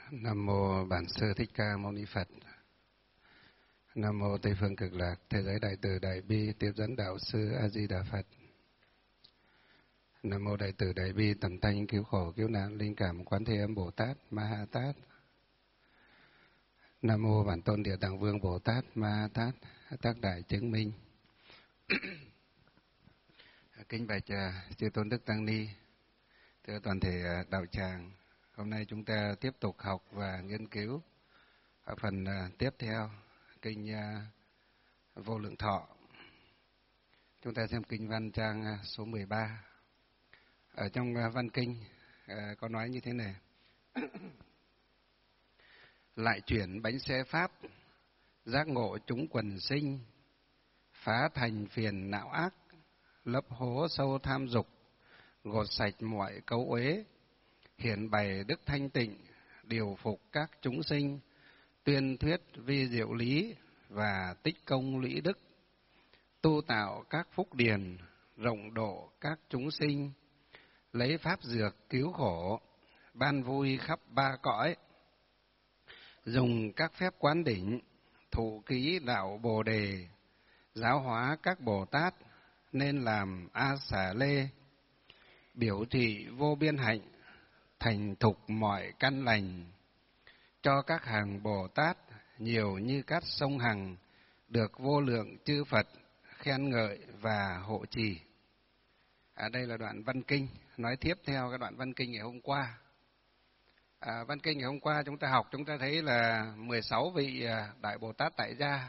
Nam mô Bản Sư Thích Ca Mâu Ni Phật. Nam mô Tây Phương Cực Lạc Thế Giới Đại Từ Đại Bi Tiếp Dẫn Đạo Sư A Di Đà Phật. Nam mô Đại Từ Đại Bi Tận Thanh Cứu Khổ Cứu Nạn Linh Cảm Quán Thế Âm Bồ Tát Ma Ha Tát. Nam mô Bản Tôn Địa Tạng Vương Bồ Tát Ma Ha Tát Tác Đại Chứng Minh. Kính bạch chư tôn đức tăng ni, thưa toàn thể đạo tràng. Hôm nay chúng ta tiếp tục học và nghiên cứu ở phần tiếp theo kinh Vô Lượng Thọ. Chúng ta xem kinh văn trang số 13. Ở trong văn kinh có nói như thế này: lại chuyển bánh xe pháp, giác ngộ chúng quần sinh, phá thành phiền não ác, lấp hố sâu tham dục, gột sạch mọi cấu uế, hiển bày đức thanh tịnh, điều phục các chúng sinh, tuyên thuyết vi diệu lý và tích công lũy đức, tu tạo các phúc điền, rộng độ các chúng sinh, lấy pháp dược cứu khổ, ban vui khắp ba cõi, dùng các phép quán đỉnh, thụ ký đạo Bồ Đề, giáo hóa các Bồ Tát nên làm A Xà Lê, biểu thị vô biên hạnh, thành thục mọi căn lành, cho các hàng Bồ Tát nhiều như cát sông Hằng, được vô lượng chư Phật khen ngợi và hộ trì. Đây là đoạn văn kinh nói tiếp theo cái đoạn văn kinh ngày hôm qua. Văn kinh ngày hôm qua chúng ta học, chúng ta thấy là 16 vị Đại Bồ Tát tại gia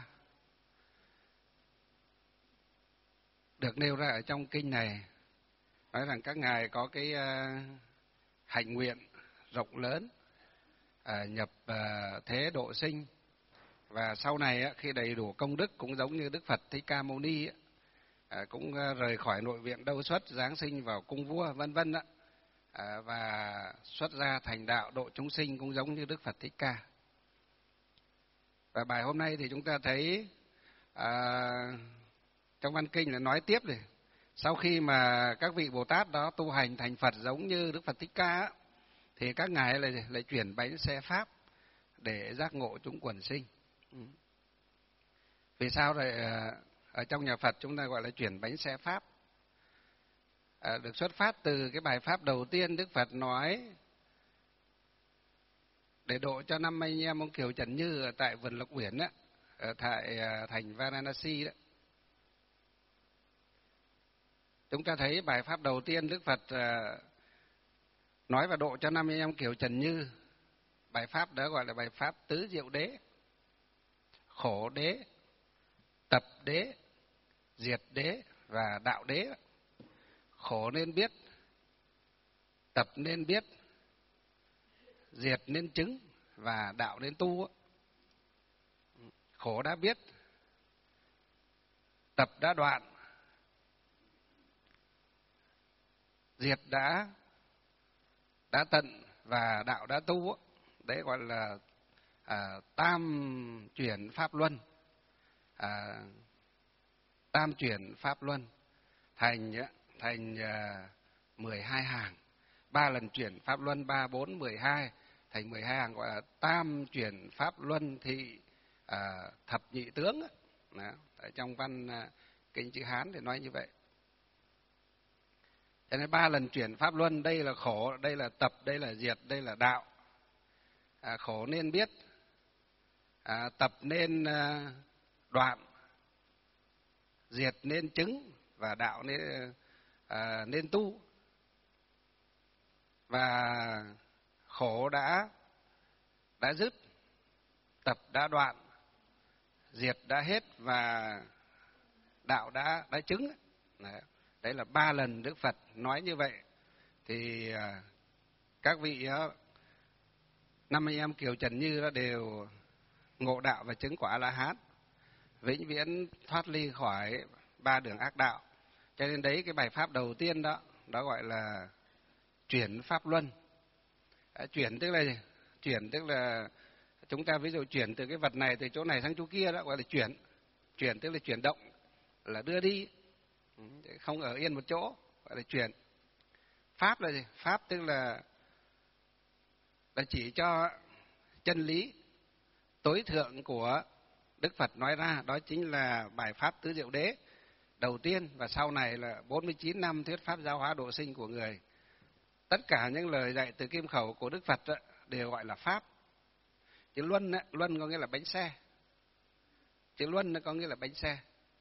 được nêu ra ở trong kinh này, nói rằng các ngài có cái hạnh nguyện rộng lớn, nhập thế độ sinh, và sau này khi đầy đủ công đức cũng giống như Đức Phật Thích Ca Mâu Ni, cũng rời khỏi nội viện Đâu Xuất, giáng sinh vào cung vua vân vân, và xuất gia thành đạo độ chúng sinh cũng giống như Đức Phật Thích Ca. Và bài hôm nay thì chúng ta thấy trong văn kinh là nói tiếp này, sau khi mà các vị Bồ Tát đó tu hành thành Phật giống như Đức Phật Thích Ca thì các ngài lại chuyển bánh xe pháp để giác ngộ chúng quần sinh. Vì sao lại ở trong nhà Phật chúng ta gọi là chuyển bánh xe pháp? Được xuất phát từ cái bài pháp đầu tiên Đức Phật nói để độ cho 5 anh em ông Kiều Trần Như ở tại vườn Lộc Uyển á, ở tại thành Varanasi đó. Chúng ta thấy bài pháp đầu tiên Đức Phật nói và độ cho 5 anh em Kiều Trần Như, bài pháp đó gọi là bài pháp tứ diệu đế: khổ đế, tập đế, diệt đế và đạo đế. Khổ nên biết, tập nên biết, diệt nên chứng và đạo nên tu. Khổ đã biết, tập đã đoạn, diệt đã tận và đạo đã tu. Đấy gọi là tam chuyển pháp luân. Tam chuyển pháp luân thành 12 hàng. 3 lần chuyển pháp luân, 3, 4, 12 thành 12 hàng, gọi là tam chuyển pháp luân thị thập nhị tướng. Đó, ở trong văn kinh chữ Hán thì nói như vậy. Cho nên 3 lần chuyển pháp luân, đây là khổ, đây là tập, đây là diệt, đây là đạo. Khổ nên biết, tập nên đoạn, diệt nên chứng và đạo nên tu. Và khổ đã dứt, tập đã đoạn, diệt đã hết và đạo đã chứng. Đấy là 3 lần Đức Phật nói như vậy. Thì các vị 5 anh em Kiều Trần Như đó đều ngộ đạo và chứng quả A-la-hán, vĩnh viễn thoát ly khỏi 3 đường ác đạo. Cho nên đấy, cái bài pháp đầu tiên đó gọi là chuyển pháp luân. Chuyển tức là gì? Chuyển tức là chúng ta ví dụ chuyển từ cái vật này, từ chỗ này sang chỗ kia, đó gọi là chuyển. Chuyển tức là chuyển động, là đưa đi, không ở yên một chỗ, gọi là chuyển. Pháp là gì? Pháp tức là chỉ cho chân lý tối thượng của Đức Phật nói ra, đó chính là bài pháp tứ diệu đế đầu tiên, và sau này là 49 năm thuyết pháp giáo hóa độ sinh của người. Tất cả những lời dạy từ kim khẩu của Đức Phật đều gọi là pháp. Chữ luân, luân có nghĩa là bánh xe. Chữ luân có nghĩa là bánh xe.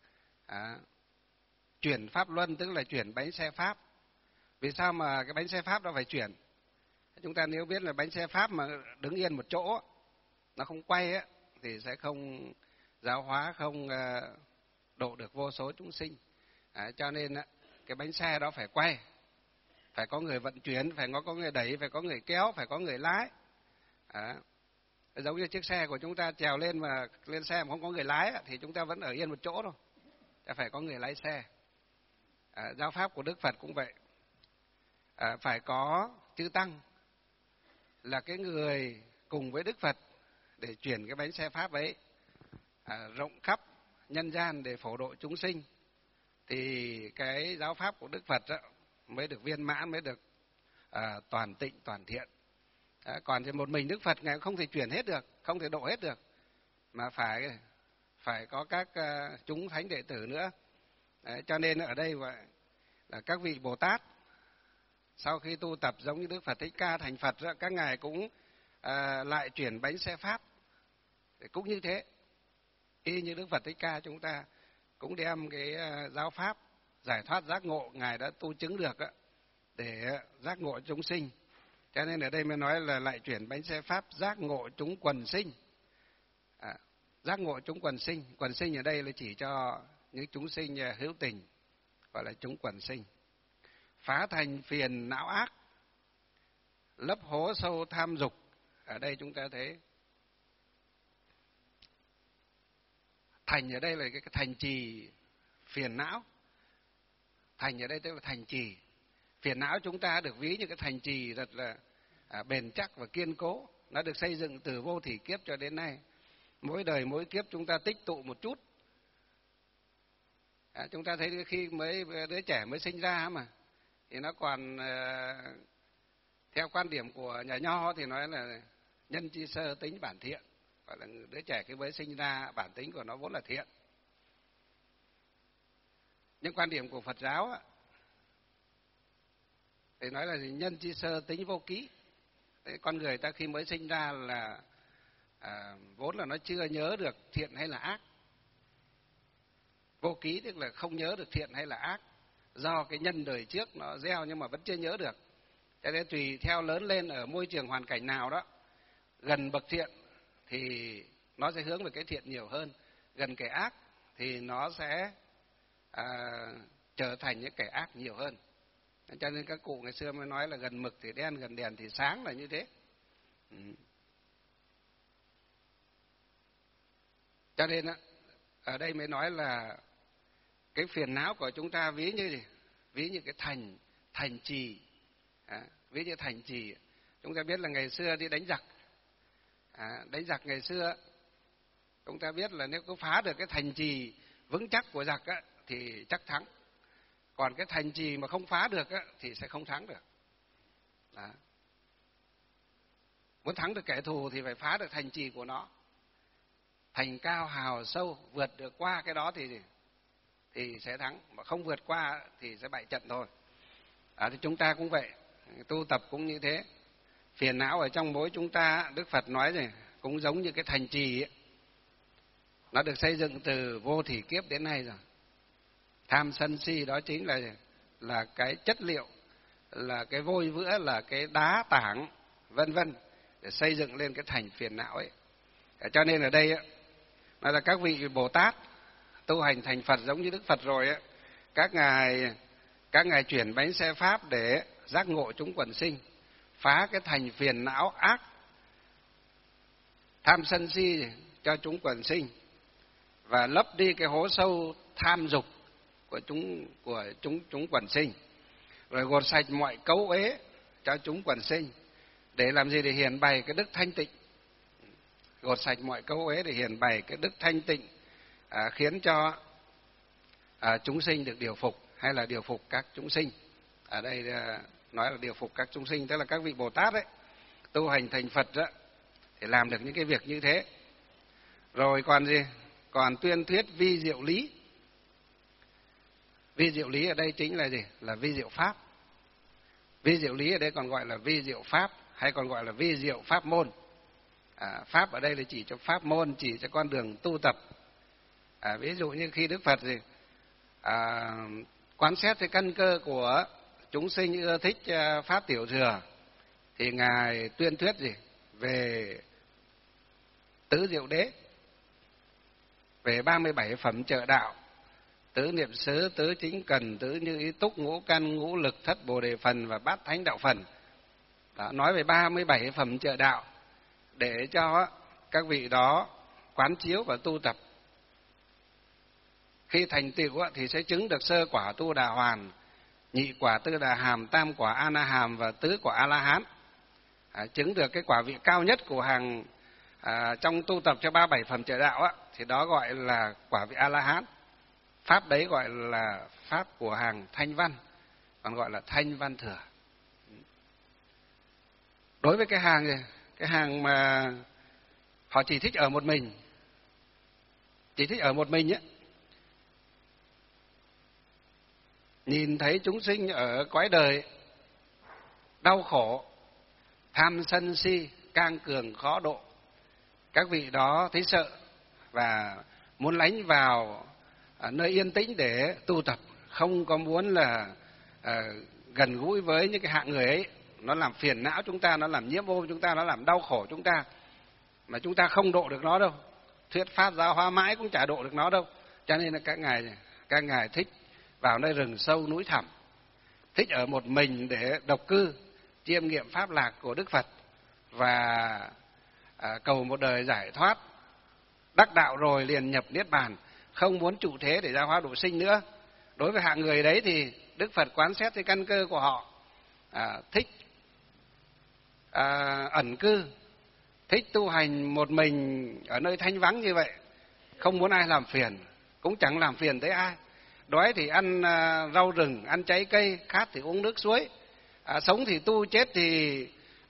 Chuyển pháp luân tức là chuyển bánh xe pháp. Vì sao mà cái bánh xe pháp đó phải chuyển? Chúng ta nếu biết là bánh xe pháp mà đứng yên một chỗ, nó không quay thì sẽ không giáo hóa, không độ được vô số chúng sinh. Cho nên cái bánh xe đó phải quay, phải có người vận chuyển, phải có người đẩy, phải có người kéo, phải có người lái. Giống như chiếc xe của chúng ta trèo lên mà lên xe mà không có người lái thì chúng ta vẫn ở yên một chỗ thôi. Phải có người lái xe. Giáo pháp của Đức Phật cũng vậy. Phải có chư tăng là cái người cùng với Đức Phật để chuyển cái bánh xe pháp ấy rộng khắp nhân gian để phổ độ chúng sinh, thì cái giáo pháp của Đức Phật mới được viên mãn, mới được toàn tịnh, toàn thiện. Còn thì một mình Đức Phật Ngài không thể chuyển hết được, không thể độ hết được, mà phải có các chúng thánh đệ tử nữa. Cho nên ở đây gọi là các vị Bồ Tát sau khi tu tập giống như Đức Phật Thích Ca thành Phật, các ngài cũng lại chuyển bánh xe pháp. Cũng như thế, y như Đức Phật Thích Ca chúng ta cũng đem cái giáo pháp giải thoát giác ngộ ngài đã tu chứng được để giác ngộ chúng sinh. Cho nên ở đây mới nói là lại chuyển bánh xe pháp giác ngộ chúng quần sinh. Giác ngộ chúng quần sinh ở đây là chỉ cho những chúng sinh hữu tình, gọi là chúng quần sinh. Phá thành phiền não ác, lấp hố sâu tham dục. Ở đây chúng ta thấy thành ở đây là cái thành trì phiền não. Thành ở đây tức là thành trì. Phiền não chúng ta được ví như cái thành trì rất là bền chắc và kiên cố. Nó được xây dựng từ vô thỉ kiếp cho đến nay. Mỗi đời mỗi kiếp chúng ta tích tụ một chút. Chúng ta thấy khi đứa trẻ mới sinh ra mà thì nó còn theo quan điểm của nhà Nho thì nói là nhân chi sơ tính bản thiện, gọi là đứa trẻ khi mới sinh ra bản tính của nó vốn là thiện. Nhưng quan điểm của Phật giáo thì nói là nhân chi sơ tính vô ký. Con người ta khi mới sinh ra là vốn là nó chưa nhớ được thiện hay là ác. Vô ký tức là không nhớ được thiện hay là ác, do cái nhân đời trước nó gieo nhưng mà vẫn chưa nhớ được. Cho nên tùy theo lớn lên ở môi trường hoàn cảnh nào đó, gần bậc thiện thì nó sẽ hướng về cái thiện nhiều hơn, gần kẻ ác thì nó sẽ trở thành những kẻ ác nhiều hơn. Cho nên các cụ ngày xưa mới nói là gần mực thì đen, gần đèn thì sáng, là như thế. Cho nên ở đây mới nói là cái phiền não của chúng ta ví như gì? Ví như cái thành trì. Ví như thành trì. Chúng ta biết là ngày xưa đi đánh giặc. Đánh giặc ngày xưa chúng ta biết là nếu có phá được cái thành trì vững chắc của giặc thì chắc thắng. Còn cái thành trì mà không phá được thì sẽ không thắng được. Muốn thắng được kẻ thù thì phải phá được thành trì của nó. Thành cao hào sâu, vượt được qua cái đó thì sẽ thắng, mà không vượt qua thì sẽ bại trận thôi. Thì chúng ta cũng vậy, tu tập cũng như thế. Phiền não ở trong mỗi chúng ta, Đức Phật nói rồi, cũng giống như cái thành trì ấy. Nó được xây dựng từ vô thỉ kiếp đến nay rồi. Tham sân si đó chính là cái chất liệu, là cái vôi vữa, là cái đá tảng, vân vân, để xây dựng lên cái thành phiền não ấy. Cho nên ở đây nó là các vị Bồ Tát tu hành thành Phật giống như Đức Phật rồi các ngài chuyển bánh xe pháp để giác ngộ chúng quần sinh, phá cái thành phiền não ác tham sân si cho chúng quần sinh, và lấp đi cái hố sâu tham dục của chúng quần sinh, rồi gột sạch mọi cấu uế cho chúng quần sinh. Để làm gì? Để hiển bày cái đức thanh tịnh. Gột sạch mọi cấu uế để hiển bày cái đức thanh tịnh, khiến cho chúng sinh được điều phục, hay là điều phục các chúng sinh. Ở đây nói là điều phục các chúng sinh, tức là các vị Bồ Tát tu hành thành Phật để làm được những cái việc như thế. Rồi còn gì? Còn tuyên thuyết vi diệu lý. Vi diệu lý ở đây chính là gì? Là vi diệu pháp. Vi diệu lý ở đây còn gọi là vi diệu pháp, hay còn gọi là vi diệu pháp môn. Pháp ở đây là chỉ cho pháp môn, chỉ cho con đường tu tập. Ví dụ như khi Đức Phật gì quán xét cái căn cơ của chúng sinh ưa thích pháp tiểu thừa, thì ngài tuyên thuyết gì? Về tứ diệu đế, về 37 phẩm trợ đạo: tứ niệm xứ, tứ chính cần, tứ như ý túc, ngũ căn, ngũ lực, thất bồ đề phần và bát thánh đạo phần. Đó, nói về 37 phẩm trợ đạo để cho các vị đó quán chiếu và tu tập. Khi thành tựu thì sẽ chứng được sơ quả tu đà hoàn, nhị quả tư đà hàm, tam quả a na hàm và tứ quả a la hán. Chứng được cái quả vị cao nhất của hàng trong tu tập cho 37 phẩm trợ đạo thì đó gọi là quả vị a la hán. Pháp đấy gọi là pháp của hàng thanh văn, còn gọi là thanh văn thừa. Đối với cái hàng gì? Cái hàng mà họ chỉ thích ở một mình, chỉ thích ở một mình ấy, nhìn thấy chúng sinh ở cõi đời đau khổ, tham sân si cang cường khó độ, các vị đó thấy sợ và muốn lánh vào nơi yên tĩnh để tu tập, không có muốn là gần gũi với những cái hạng người ấy. Nó làm phiền não chúng ta, nó làm nhiễm ô chúng ta, nó làm đau khổ chúng ta, mà chúng ta không độ được nó đâu. Thuyết pháp giáo hóa mãi cũng chả độ được nó đâu. Cho nên là các ngài thích vào nơi rừng sâu núi thẳm, thích ở một mình để độc cư, chiêm nghiệm pháp lạc của Đức Phật và cầu một đời giải thoát. Đắc đạo rồi liền nhập niết bàn, không muốn trụ thế để giáo hóa độ sinh nữa. Đối với hạng người đấy thì Đức Phật quán xét cái căn cơ của họ, thích ẩn cư, thích tu hành một mình ở nơi thanh vắng như vậy, không muốn ai làm phiền, cũng chẳng làm phiền tới ai. Đói thì ăn rau rừng, ăn trái cây, khát thì uống nước suối, sống thì tu, chết thì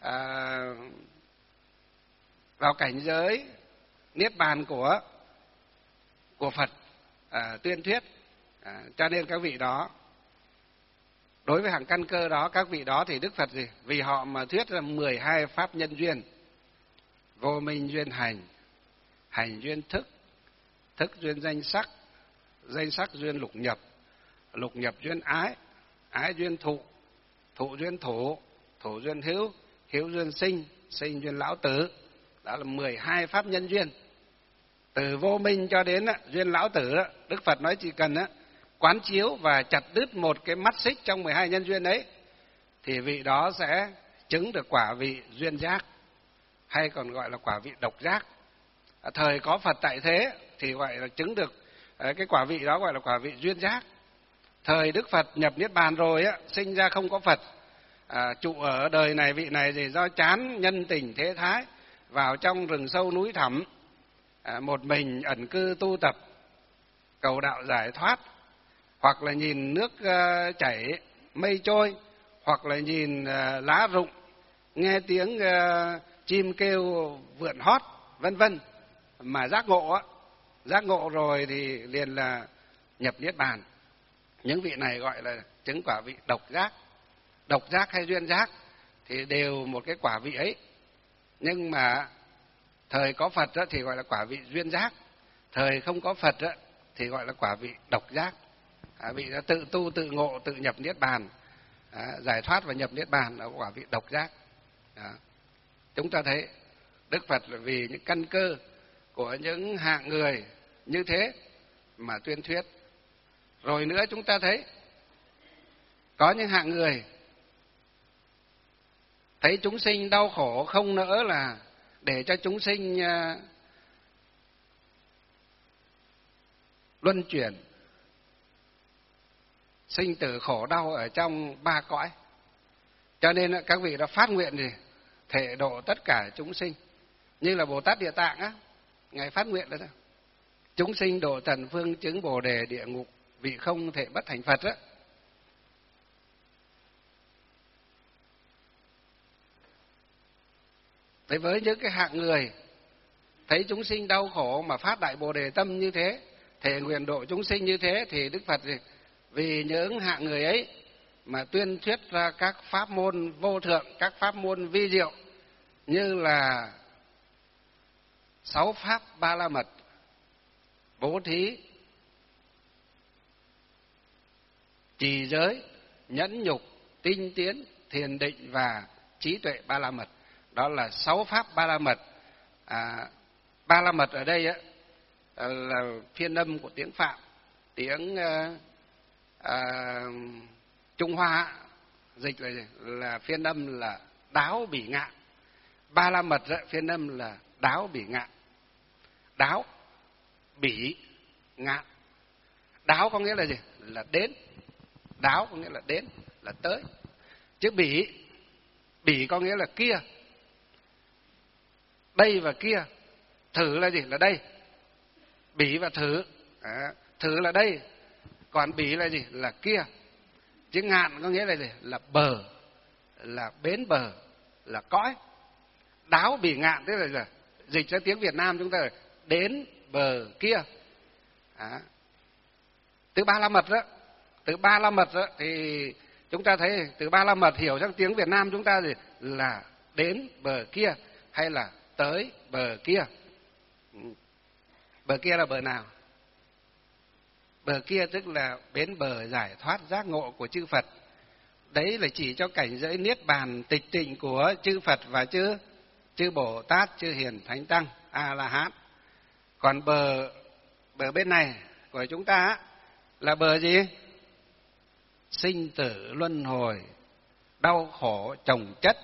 vào cảnh giới niết bàn của Phật tuyên thuyết. Cho nên các vị đó, đối với hàng căn cơ đó, các vị đó thì Đức Phật gì? Vì họ mà thuyết ra 12 pháp nhân duyên: vô minh duyên hành, hành duyên thức, thức duyên danh sắc, danh sắc duyên lục nhập, lục nhập duyên ái, ái duyên thụ, thụ duyên thủ, thủ duyên hữu, hữu duyên sinh, sinh duyên lão tử. Đó là 12 pháp nhân duyên. Từ vô minh cho đến duyên lão tử, Đức Phật nói chỉ cần quán chiếu và chặt đứt một cái mắt xích trong 12 nhân duyên ấy, thì vị đó sẽ chứng được quả vị duyên giác, hay còn gọi là quả vị độc giác. Thời có Phật tại thế thì gọi là chứng được cái quả vị đó, gọi là quả vị duyên giác. Thời Đức Phật nhập niết bàn rồi sinh ra không có Phật, trụ ở đời này vị này thì do chán nhân tình thế thái, vào trong rừng sâu núi thẳm, một mình ẩn cư tu tập, cầu đạo giải thoát, hoặc là nhìn nước chảy mây trôi, hoặc là nhìn lá rụng, nghe tiếng chim kêu vượn hót, vân vân, mà giác ngộ rồi thì liền là nhập niết bàn. Những vị này gọi là chứng quả vị độc giác. Độc giác hay duyên giác thì đều một cái quả vị ấy, nhưng mà thời có Phật thì gọi là quả vị duyên giác, thời không có Phật thì gọi là quả vị độc giác. Vị đã tự tu tự ngộ, tự nhập niết bàn, giải thoát và nhập niết bàn là quả vị độc giác. Chúng ta thấy Đức Phật là vì những căn cơ của những hạng người như thế mà tuyên thuyết. Rồi nữa chúng ta thấy có những hạng người thấy chúng sinh đau khổ, không nỡ là để cho chúng sinh luân chuyển sinh tử khổ đau ở trong ba cõi. Cho nên các vị đã phát nguyện gì? Thể độ tất cả chúng sinh. Như là Bồ Tát Địa Tạng ngài phát nguyện đó. Chúng sinh độ tận phương chứng Bồ đề địa ngục, vị không thể bất thành Phật Thế với những cái hạng người thấy chúng sinh đau khổ mà phát đại Bồ Đề tâm như thế, thể nguyện độ chúng sinh như thế, thì Đức Phật vì những hạng người ấy mà tuyên thuyết ra các pháp môn vô thượng, các pháp môn vi diệu, như là 6 pháp Ba La Mật, bố thí, trì giới, nhẫn nhục, tinh tiến, thiền định và trí tuệ Ba La Mật. Đó là 6 pháp Ba La Mật. Ba La Mật ở đây á, là phiên âm của tiếng Phạm, tiếng Trung Hoa dịch là phiên âm là đáo bỉ ngạn. Ba La Mật phiên âm là đáo bỉ ngạn. Đáo, bỉ, ngạn. Đáo có nghĩa là gì? Là đến. Đáo có nghĩa là đến, là tới. Chữ bỉ, bỉ có nghĩa là kia. Đây và kia. Thử là gì? Là đây. Bỉ và thử. Thử là đây. Còn bỉ là gì? Là kia. Chữ ngạn có nghĩa là gì? Là bờ, là bến bờ, là cõi. Đáo bỉ ngạn tức là dịch ra tiếng Việt Nam chúng ta là đến bờ kia. Từ Ba La Mật đó, từ Ba La Mật đó thì chúng ta thấy từ Ba La Mật hiểu sang tiếng Việt Nam chúng ta gì? Là đến bờ kia hay là tới bờ kia. Bờ kia là bờ nào? Bờ kia tức là bến bờ giải thoát giác ngộ của chư Phật. Đấy là chỉ cho cảnh giới niết bàn tịch tịnh của chư Phật và chư Bồ Tát, chư Hiền Thánh Tăng, A La Hán. Còn bờ bên này của chúng ta là bờ gì? Sinh tử luân hồi, đau khổ chồng chất.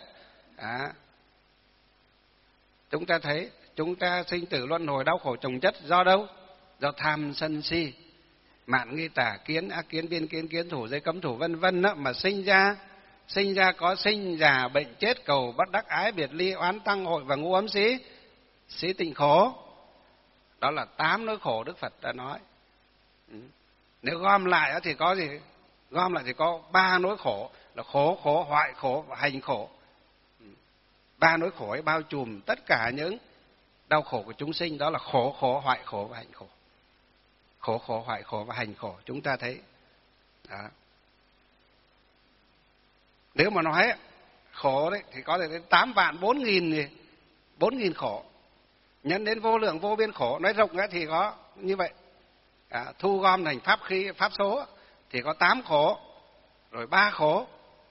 Chúng ta thấy chúng ta sinh tử luân hồi đau khổ chồng chất do đâu? Do tham sân si, mạn nghi tà kiến, ác kiến, biên kiến, kiến thủ, giới cấm thủ vân vân đó mà sinh ra có sinh già bệnh chết, cầu bất đắc, ái biệt ly, oán tăng hội và ngu ấm xí tịnh khổ. Đó là 8 nỗi khổ Đức Phật đã nói. Nếu gom lại thì có gì? Gom lại thì có 3 nỗi khổ là khổ, hoại khổ và hành khổ. 3 nỗi khổ ấy bao trùm tất cả những đau khổ của chúng sinh, đó là khổ, hoại khổ và hành khổ. Khổ, hoại khổ và hành khổ. Chúng ta thấy đó. Nếu mà nói khổ đấy thì có thể đến 8 vạn 4.000 khổ, nhân đến vô lượng vô biên khổ. Nói rộng thì có như vậy. Thu gom thành pháp khí, pháp số thì có 8 khổ, rồi 3 khổ.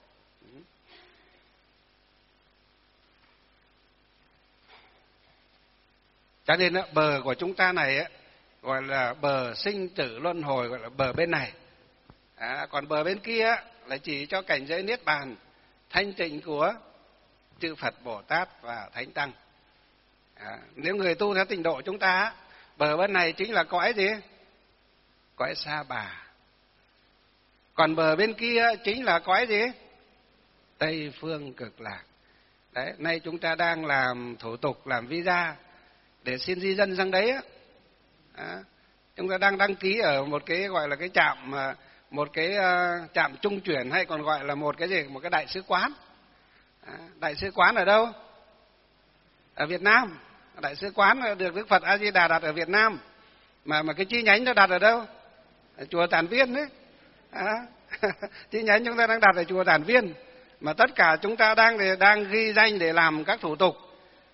Cho nên bờ của chúng ta này gọi là bờ sinh tử luân hồi, gọi là bờ bên này. Còn bờ bên kia là chỉ cho cảnh giới niết bàn thanh tịnh của chư Phật, Bồ Tát và Thánh Tăng. Nếu người tu theo tịnh độ chúng ta, bờ bên này chính là cõi gì? Cõi Sa Bà. Còn bờ bên kia chính là cõi gì? Tây Phương Cực Lạc. Đấy, nay chúng ta đang làm thủ tục, làm visa để xin di dân sang đấy chúng ta đang đăng ký ở một cái gọi là cái trạm, một cái trạm trung chuyển, hay còn gọi là một cái gì, một cái đại sứ quán. Đại sứ quán ở đâu? Ở Việt Nam. Đại sứ quán được Đức Phật A Di Đà đặt ở Việt Nam, mà cái chi nhánh nó đặt ở đâu? Ở chùa Tản Viên đấy. Chi nhánh chúng ta đang đặt ở chùa Tản Viên, mà tất cả chúng ta đang ghi danh để làm các thủ tục.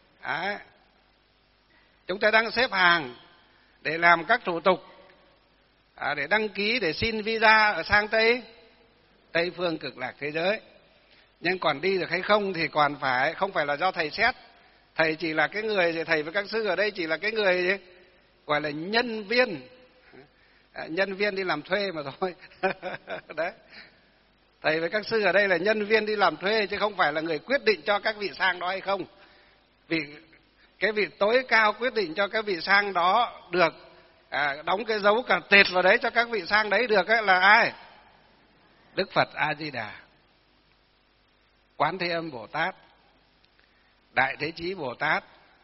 Chúng ta đang xếp hàng để làm các thủ tục, để đăng ký, để xin visa ở sang Tây Phương Cực Lạc thế giới. Nhưng còn đi được hay không thì còn không phải là do thầy xét. Thầy chỉ là cái người, thầy với các sư ở đây chỉ là cái người gọi là nhân viên. Nhân viên đi làm thuê mà thôi. Đấy. Thầy với các sư ở đây là nhân viên đi làm thuê, chứ không phải là người quyết định cho các vị sang đó hay không. Vì cái vị tối cao quyết định cho các vị sang đó được đóng cái dấu cả tệt vào đấy cho các vị sang đấy được là ai? Đức Phật A Di Đà, Quán Thế Âm Bồ Tát, Đại Thế Chí Bồ Tát,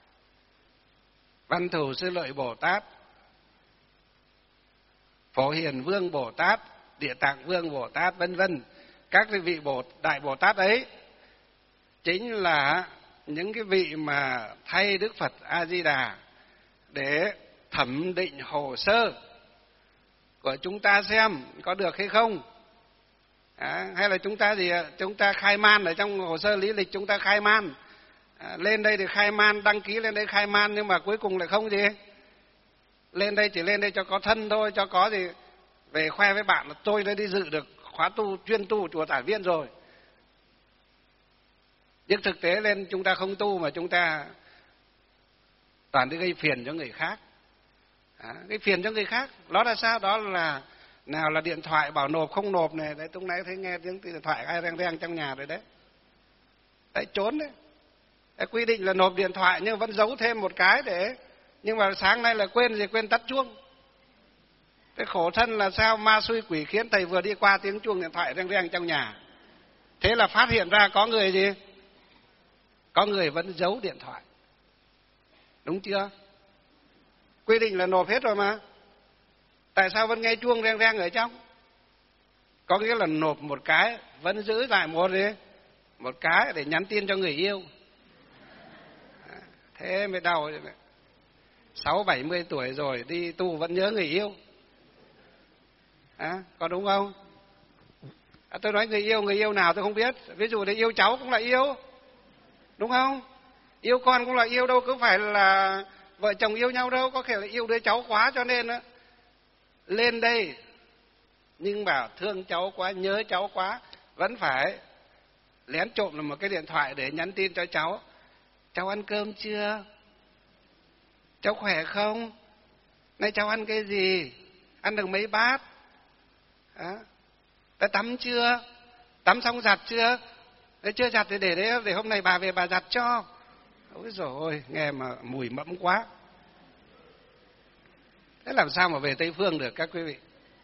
Văn Thù Sư Lợi Bồ Tát, Phổ Hiền Vương Bồ Tát, Địa Tạng Vương Bồ Tát, vân vân. Các vị Đại Bồ Tát ấy chính là những cái vị mà thay Đức Phật A Di Đà để thẩm định hồ sơ của chúng ta xem có được hay không. Hay là chúng ta khai man ở trong hồ sơ lý lịch, chúng ta khai man, lên đây thì khai man, đăng ký lên đây khai man, nhưng mà cuối cùng lại không gì. Lên đây chỉ lên đây cho có thân thôi, cho có gì về khoe với bạn là tôi đã đi dự được khóa tu chuyên tu chùa Tản Viên rồi. Nhưng thực tế lên chúng ta không tu mà chúng ta toàn đi gây phiền cho người khác. Gây phiền cho người khác, đó là sao? Đó là nào là điện thoại bảo nộp không nộp này, đấy lúc nãy thấy nghe tiếng điện thoại ai reng reng trong nhà rồi đấy. Đấy trốn đấy. Đấy, quy định là nộp điện thoại nhưng vẫn giấu thêm một cái để, nhưng mà sáng nay là quên tắt chuông. Cái khổ thân là sao? Ma xui quỷ khiến, thầy vừa đi qua tiếng chuông điện thoại reng reng trong nhà. Thế là phát hiện ra có người gì? Có người vẫn giấu điện thoại. Đúng chưa? Quy định là nộp hết rồi mà. Tại sao vẫn nghe chuông reng reng ở trong? Có nghĩa là nộp một cái, vẫn giữ lại một cái để nhắn tin cho người yêu. Thế mới đau. 60-70 tuổi rồi đi tu vẫn nhớ người yêu. Có đúng không? Tôi nói người yêu nào tôi không biết. Ví dụ để yêu cháu cũng là yêu. Đúng không? Yêu con cũng là yêu, đâu cứ phải là vợ chồng yêu nhau đâu, có thể là yêu đứa cháu quá cho nên lên đây nhưng bảo thương cháu quá, nhớ cháu quá, vẫn phải lén trộm là một cái điện thoại để nhắn tin cho cháu. Cháu ăn cơm chưa? Cháu khỏe không? Nay cháu ăn cái gì? Ăn được mấy bát? Đã tắm chưa? Tắm xong giặt chưa? Đấy, chưa giặt thì để hôm nay bà về bà giặt cho. Ôi dồi ôi, nghe mà mùi mẫm quá. Thế làm sao mà về Tây Phương được các quý vị?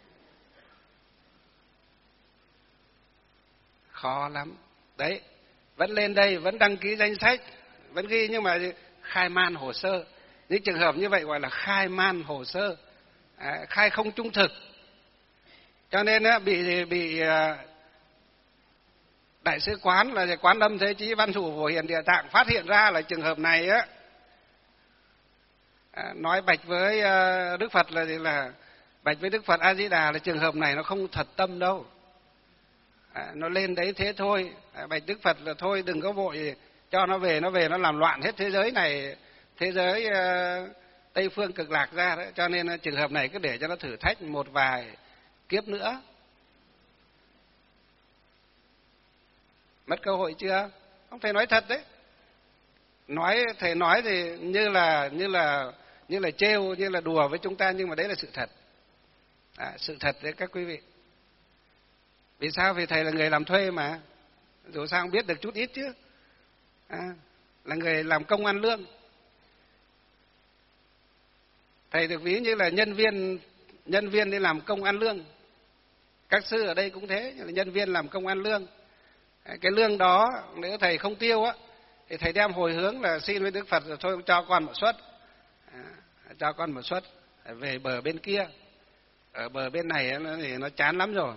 Khó lắm. Đấy, vẫn lên đây, vẫn đăng ký danh sách, vẫn ghi nhưng mà khai man hồ sơ. Những trường hợp như vậy gọi là khai man hồ sơ, khai không trung thực. Cho nên bị Đại sứ quán là Quán Âm Thế Chí Văn Thủ Phổ Hiền Địa Tạng phát hiện ra là trường hợp này nói bạch với Đức Phật là bạch với Đức Phật A Di Đà là trường hợp này nó không thật tâm đâu. Nó lên đấy thế thôi. Bạch Đức Phật là thôi đừng có vội cho nó về nó làm loạn hết thế giới này, thế giới Tây Phương Cực Lạc ra đấy. Cho nên trường hợp này cứ để cho nó thử thách một vài kiếp nữa. Mất cơ hội chưa? Không, thầy nói thật đấy. Thầy nói thì như là trêu, như là đùa với chúng ta, nhưng mà đấy là sự thật. Sự thật đấy các quý vị. Vì sao? Vì thầy là người làm thuê mà. Dù sao cũng biết được chút ít chứ. Là người làm công ăn lương. Thầy được ví như là nhân viên đi làm công ăn lương. Các sư ở đây cũng thế, là nhân viên làm công ăn lương. Cái lương đó nếu thầy không tiêu thì thầy đem hồi hướng là xin với Đức Phật rồi thôi cho con một suất. Cho con một suất về bờ bên kia. Ở bờ bên này thì nó chán lắm rồi.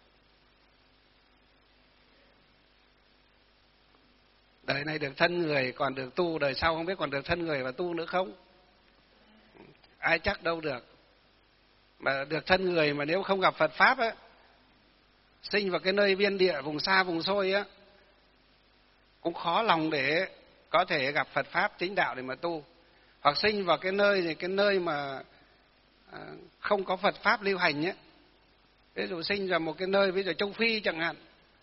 Đời này được thân người còn được tu, đời sau không biết còn được thân người và tu nữa không. Ai chắc đâu được. Mà được thân người mà nếu không gặp Phật Pháp sinh vào cái nơi biên địa vùng xa vùng xôi cũng khó lòng để có thể gặp Phật Pháp chính đạo để mà tu. Hoặc sinh vào cái nơi mà không có Phật Pháp lưu hành ví dụ sinh vào một cái nơi ví dụ Châu Phi chẳng hạn.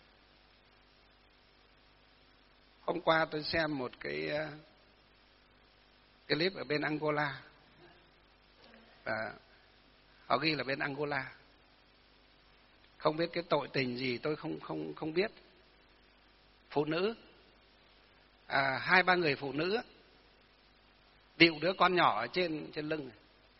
Hôm qua tôi xem một cái clip ở bên Angola. Họ ghi là bên Angola. Không biết cái tội tình gì tôi không biết. Phụ nữ 2-3 người phụ nữ địu đứa con nhỏ ở trên lưng.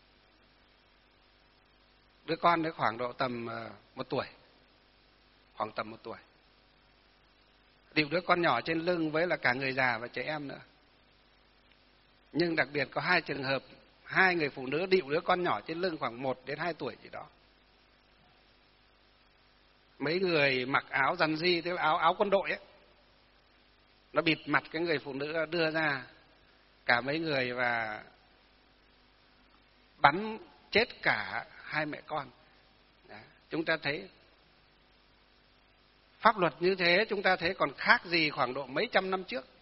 Đứa con đấy khoảng độ tầm 1 tuổi. Khoảng tầm 1 tuổi. Địu đứa con nhỏ trên lưng với là cả người già và trẻ em nữa. Nhưng đặc biệt có 2 trường hợp, 2 người phụ nữ địu đứa con nhỏ trên lưng khoảng 1 đến 2 tuổi gì đó. Mấy người mặc áo rằn ri, tức là áo quân đội nó bịt mặt cái người phụ nữ, đưa ra cả mấy người và bắn chết cả hai mẹ con. Đó. Chúng ta thấy pháp luật như thế, chúng ta thấy còn khác gì khoảng độ mấy trăm năm trước.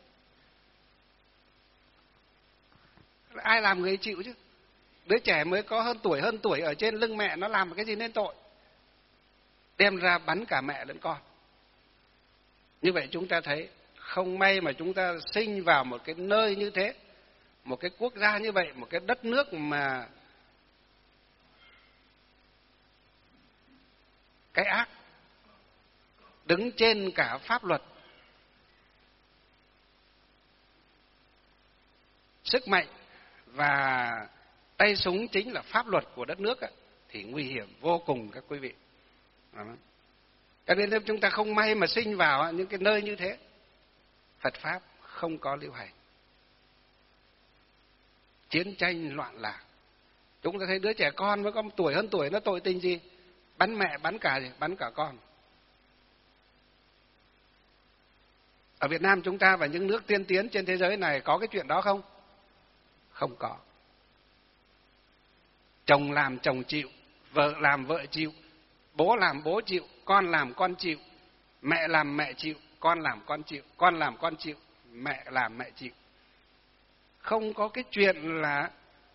Ai làm người chịu chứ. Đứa trẻ mới có hơn tuổi ở trên lưng mẹ, nó làm cái gì nên tội, đem ra bắn cả mẹ lẫn con. Như vậy chúng ta thấy không may mà chúng ta sinh vào một cái nơi như thế, một cái quốc gia như vậy, một cái đất nước mà cái ác đứng trên cả pháp luật. Sức mạnh và tay súng chính là pháp luật của đất nước ấy, thì nguy hiểm vô cùng các quý vị. Cho nên nếu chúng ta không may mà sinh vào những cái nơi như thế, Phật Pháp không có lưu hành. Chiến tranh loạn lạc. Chúng ta thấy đứa trẻ con mới có hơn tuổi nó tội tình gì? Bắn mẹ, bắn cả con. Ở Việt Nam chúng ta và những nước tiên tiến trên thế giới này có cái chuyện đó không? Không có. Chồng làm chồng chịu, vợ làm vợ chịu, bố làm bố chịu, con làm con chịu, mẹ làm mẹ chịu, con làm con chịu, con làm con chịu, mẹ làm mẹ chịu. Không có cái chuyện là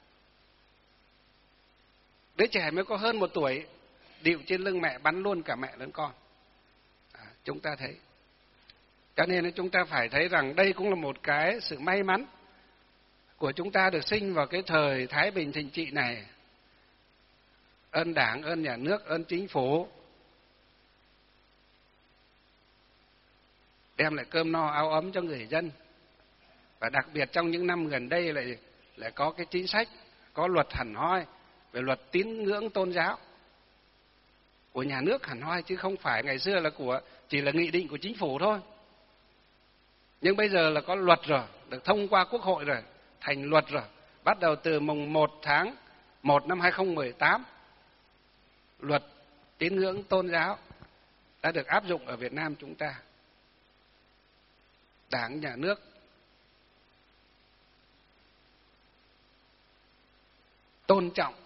đứa trẻ mới có hơn 1 tuổi điệu trên lưng mẹ bắn luôn cả mẹ lẫn con. Chúng ta thấy. Cho nên chúng ta phải thấy rằng đây cũng là một cái sự may mắn của chúng ta được sinh vào cái thời thái bình thịnh trị này. Ơn Đảng, ơn nhà nước, ơn chính phủ đem lại cơm no áo ấm cho người dân. Và đặc biệt trong những năm gần đây lại có cái chính sách, có luật hẳn hoi về luật tín ngưỡng tôn giáo của nhà nước hẳn hoi, chứ không phải ngày xưa là chỉ là nghị định của chính phủ thôi. Nhưng bây giờ là có luật rồi, được thông qua Quốc hội rồi, thành luật rồi. Bắt đầu từ mùng 1 tháng 1 năm 2018, luật tín ngưỡng tôn giáo đã được áp dụng ở Việt Nam chúng ta. Đảng, nhà nước tôn trọng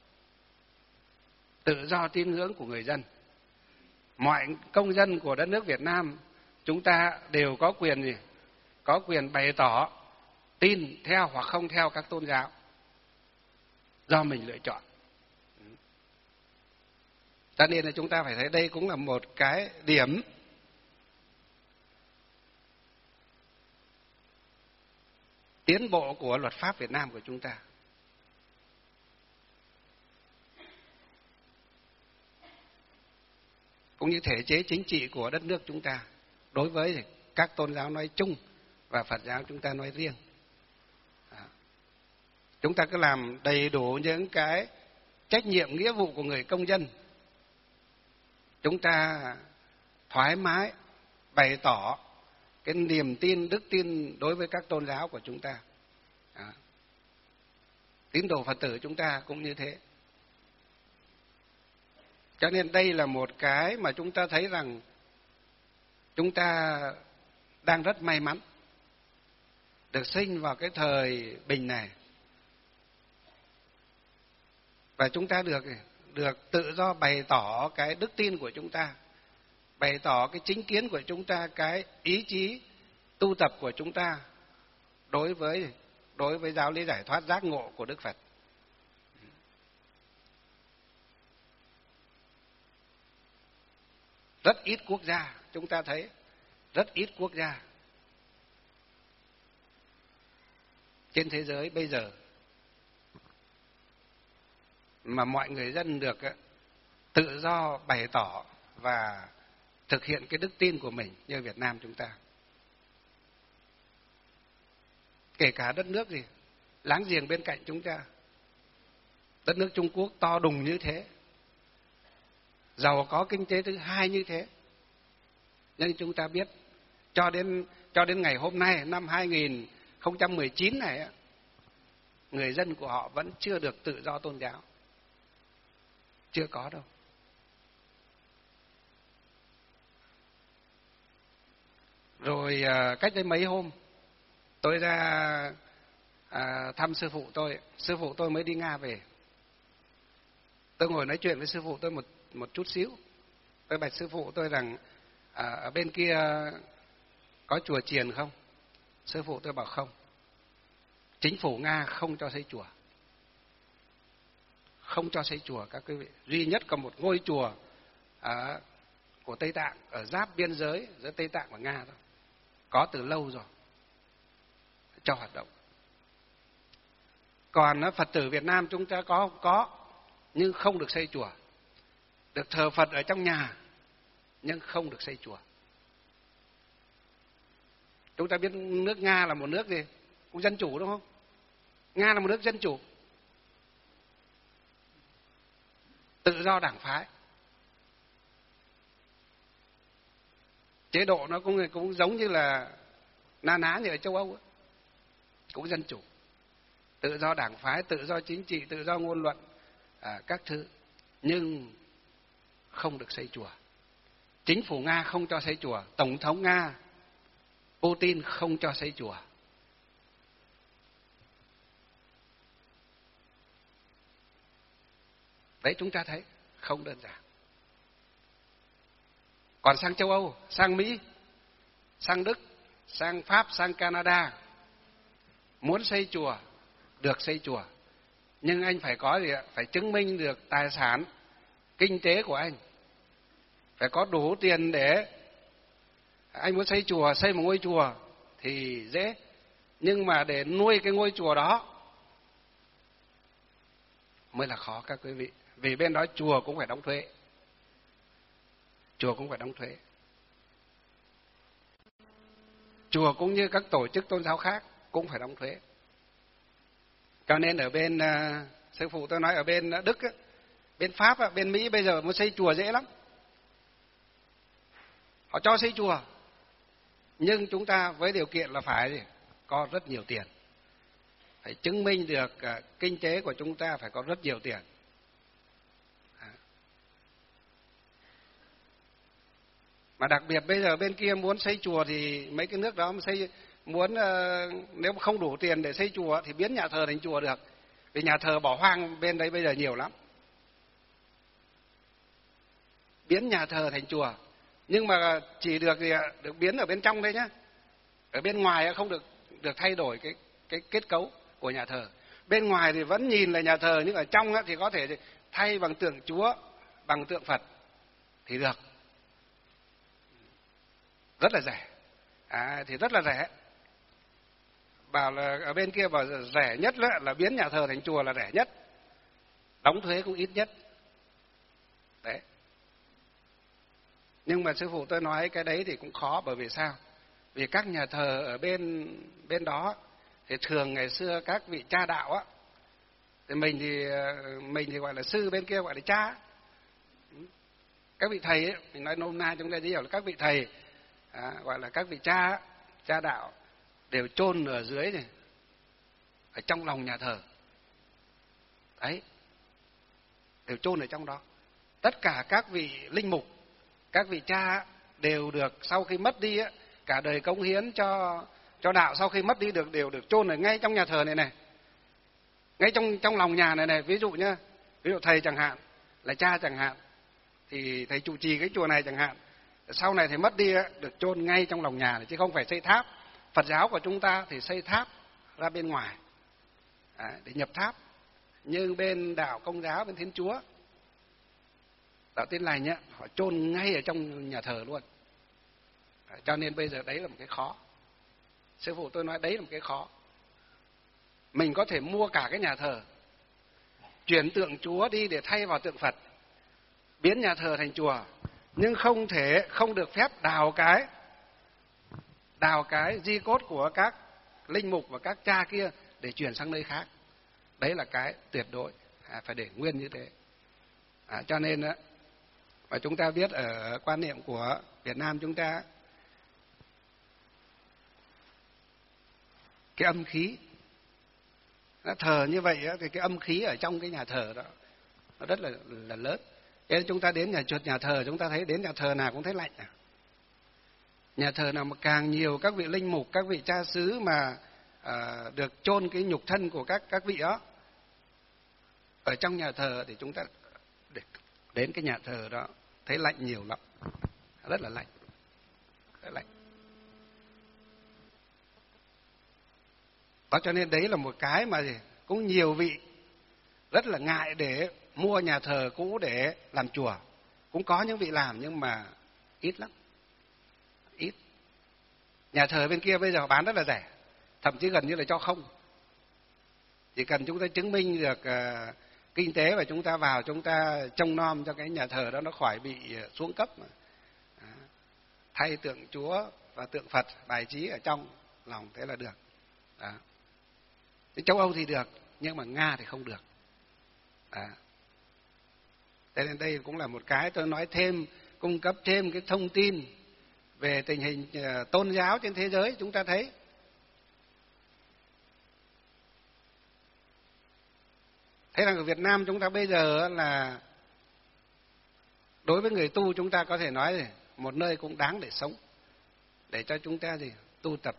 tự do tín ngưỡng của người dân. Mọi công dân của đất nước Việt Nam chúng ta đều có quyền gì? Có quyền bày tỏ tin theo hoặc không theo các tôn giáo do mình lựa chọn. Cho nên là chúng ta phải thấy đây cũng là một cái điểm tiến bộ của luật pháp Việt Nam của chúng ta. Cũng như thể chế chính trị của đất nước chúng ta đối với các tôn giáo nói chung và Phật giáo chúng ta nói riêng. Chúng ta cứ làm đầy đủ những cái trách nhiệm nghĩa vụ của người công dân. Chúng ta thoải mái bày tỏ cái niềm tin, đức tin đối với các tôn giáo của chúng ta. Tín đồ Phật tử chúng ta cũng như thế. Cho nên đây là một cái mà chúng ta thấy rằng chúng ta đang rất may mắn được sinh vào cái thời bình này. Và chúng ta được tự do bày tỏ cái đức tin của chúng ta, bày tỏ cái chính kiến của chúng ta, cái ý chí tu tập của chúng ta đối với giáo lý giải thoát giác ngộ của Đức Phật. Rất ít quốc gia, chúng ta thấy rất ít quốc gia trên thế giới bây giờ mà mọi người dân được tự do bày tỏ và thực hiện cái đức tin của mình như Việt Nam chúng ta. Kể cả đất nước gì láng giềng bên cạnh chúng ta, đất nước Trung Quốc to đùng như thế, giàu có kinh tế thứ hai như thế, nhưng chúng ta biết cho đến ngày hôm nay năm 2019 này, người dân của họ vẫn chưa được tự do tôn giáo. Chưa có đâu. Rồi cách đây mấy hôm tôi ra thăm sư phụ tôi mới đi Nga về. Tôi ngồi nói chuyện với sư phụ tôi một chút xíu. Tôi bạch sư phụ tôi rằng ở bên kia có chùa chiền không? Sư phụ tôi bảo không. Chính phủ Nga không cho xây chùa. Không cho xây chùa các quý vị. Duy nhất có một ngôi chùa của Tây Tạng ở giáp biên giới giữa Tây Tạng và Nga thôi. Có từ lâu rồi. Cho hoạt động. Còn Phật tử Việt Nam chúng ta có nhưng không được xây chùa. Được thờ Phật ở trong nhà nhưng không được xây chùa. Chúng ta biết nước Nga là một nước gì? Cũng dân chủ đúng không? Nga là một nước dân chủ. Tự do đảng phái. Chế độ nó cũng giống như là na ná như ở châu Âu ấy. Cũng dân chủ. Tự do đảng phái, tự do chính trị, tự do ngôn luận, các thứ. Nhưng không được xây chùa. Chính phủ Nga không cho xây chùa. Tổng thống Nga Putin không cho xây chùa. Đấy, chúng ta thấy không đơn giản. Còn sang châu Âu, sang Mỹ, sang Đức, sang Pháp, sang Canada, muốn xây chùa, được xây chùa. Nhưng anh phải có gì ạ? Phải chứng minh được tài sản, kinh tế của anh. Phải có đủ tiền để anh muốn xây chùa, xây một ngôi chùa thì dễ. Nhưng mà để nuôi cái ngôi chùa đó mới là khó các quý vị. Vì bên đó chùa cũng phải đóng thuế. Chùa cũng phải đóng thuế. Chùa cũng như các tổ chức tôn giáo khác cũng phải đóng thuế. Cho nên ở bên, sư phụ tôi nói ở bên Đức, bên Pháp, bên Mỹ bây giờ muốn xây chùa dễ lắm. Họ cho xây chùa. Nhưng chúng ta với điều kiện là phải có rất nhiều tiền. Phải chứng minh được kinh tế của chúng ta phải có rất nhiều tiền. Mà đặc biệt bây giờ bên kia muốn xây chùa thì mấy cái nước đó muốn nếu không đủ tiền để xây chùa thì biến nhà thờ thành chùa được. Vì nhà thờ bỏ hoang bên đấy bây giờ nhiều lắm. Biến nhà thờ thành chùa. Nhưng mà chỉ được được biến ở bên trong đấy nhá. Ở bên ngoài không được thay đổi cái kết cấu của nhà thờ. Bên ngoài thì vẫn nhìn là nhà thờ, nhưng ở trong thì có thể thay bằng tượng Chúa, bằng tượng Phật thì được. Rất là rẻ. Thì rất là rẻ. Bảo là ở bên kia bảo rẻ nhất là biến nhà thờ thành chùa là rẻ nhất. Đóng thuế cũng ít nhất. Đấy. Nhưng mà sư phụ tôi nói cái đấy thì cũng khó, bởi vì sao? Vì các nhà thờ ở bên đó thì thường ngày xưa các vị cha đạo á, thì mình thì gọi là sư, bên kia gọi là cha. Các vị thầy ấy, mình nói nôm na chúng ta hiểu là các vị thầy, gọi là các vị cha đạo đều chôn ở dưới này, ở trong lòng nhà thờ. Đấy. Đều chôn ở trong đó. Tất cả các vị linh mục, các vị cha đều được sau khi mất đi á, cả đời cống hiến cho đạo, sau khi mất đi đều được chôn ở ngay trong nhà thờ này này. Ngay trong lòng nhà này này, ví dụ nhá, ví dụ thầy chẳng hạn, là cha chẳng hạn, thì thầy trụ trì cái chùa này chẳng hạn, sau này thầy mất đi á, được chôn ngay trong lòng nhà này, chứ không phải xây tháp. Phật giáo của chúng ta thì xây tháp ra bên ngoài để nhập tháp. Nhưng bên đạo Công giáo, bên Thiên Chúa, đạo Tin Lành á, họ chôn ngay ở trong nhà thờ luôn. Cho nên bây giờ đấy là một cái khó. Sư phụ tôi nói đấy là một cái khó. Mình có thể mua cả cái nhà thờ, chuyển tượng Chúa đi để thay vào tượng Phật, biến nhà thờ thành chùa, nhưng không được phép đào cái di cốt của các linh mục và các cha kia để chuyển sang nơi khác. Đấy là cái tuyệt đối, phải để nguyên như thế. Cho nên và chúng ta biết ở quan niệm của Việt Nam chúng ta, cái âm khí nó thờ như vậy thì cái âm khí ở trong cái nhà thờ đó nó rất là lớn. Thế chúng ta đến nhà thờ, chúng ta thấy đến nhà thờ nào cũng thấy lạnh. Nhà thờ nào mà càng nhiều các vị linh mục, các vị cha xứ mà được chôn cái nhục thân của các vị đó ở trong nhà thờ, thì chúng ta đến cái nhà thờ đó thấy lạnh nhiều lắm, rất là lạnh, rất lạnh. Đó, cho nên đấy là một cái mà cũng nhiều vị rất là ngại để mua nhà thờ cũ để làm chùa. Cũng có những vị làm nhưng mà ít lắm, ít. Nhà thờ bên kia bây giờ bán rất là rẻ, thậm chí gần như là cho không. Chỉ cần chúng ta chứng minh được kinh tế và chúng ta vào, chúng ta trông nom cho cái nhà thờ đó nó khỏi bị xuống cấp mà. Thay tượng Chúa và tượng Phật bài trí ở trong lòng, thế là được. Đó. Châu Âu thì được, nhưng mà Nga thì không được. Thế nên đây cũng là một cái tôi nói thêm, cung cấp thêm cái thông tin về tình hình tôn giáo trên thế giới. Chúng ta thấy rằng ở Việt Nam chúng ta bây giờ là đối với người tu, chúng ta có thể nói là một nơi cũng đáng để sống, để cho chúng ta tu tập.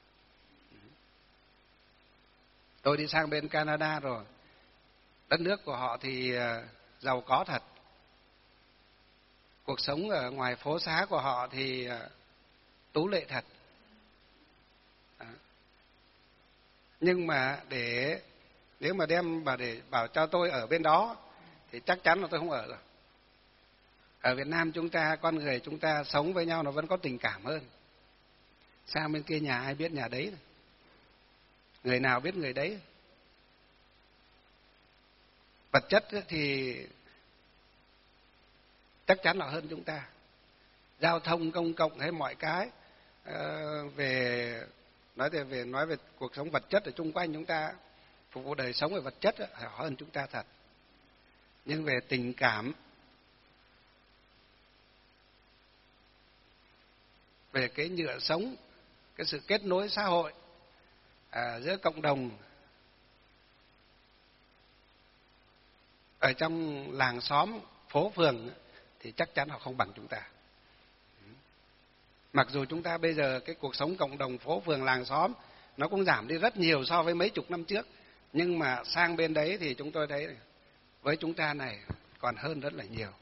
Tôi đi sang bên Canada rồi, đất nước của họ thì giàu có thật. Cuộc sống ở ngoài phố xá của họ thì tú lệ thật. Nhưng mà nếu mà đem để bảo cho tôi ở bên đó thì chắc chắn là tôi không ở rồi. Ở Việt Nam chúng ta, con người chúng ta sống với nhau nó vẫn có tình cảm hơn. Sang bên kia nhà ai biết nhà đấy, người nào biết người đấy. Vật chất thì chắc chắn là hơn chúng ta. Giao thông công cộng hay mọi cái nói về cuộc sống vật chất ở chung quanh chúng ta, phục vụ đời sống về vật chất họ hơn chúng ta thật. Nhưng về tình cảm, về cái nhựa sống, cái sự kết nối xã hội giữa cộng đồng ở trong làng xóm, phố phường thì chắc chắn họ không bằng chúng ta. Mặc dù chúng ta bây giờ cái cuộc sống cộng đồng phố phường làng xóm nó cũng giảm đi rất nhiều so với mấy chục năm trước, nhưng mà sang bên đấy thì chúng tôi thấy với chúng ta này còn hơn rất là nhiều.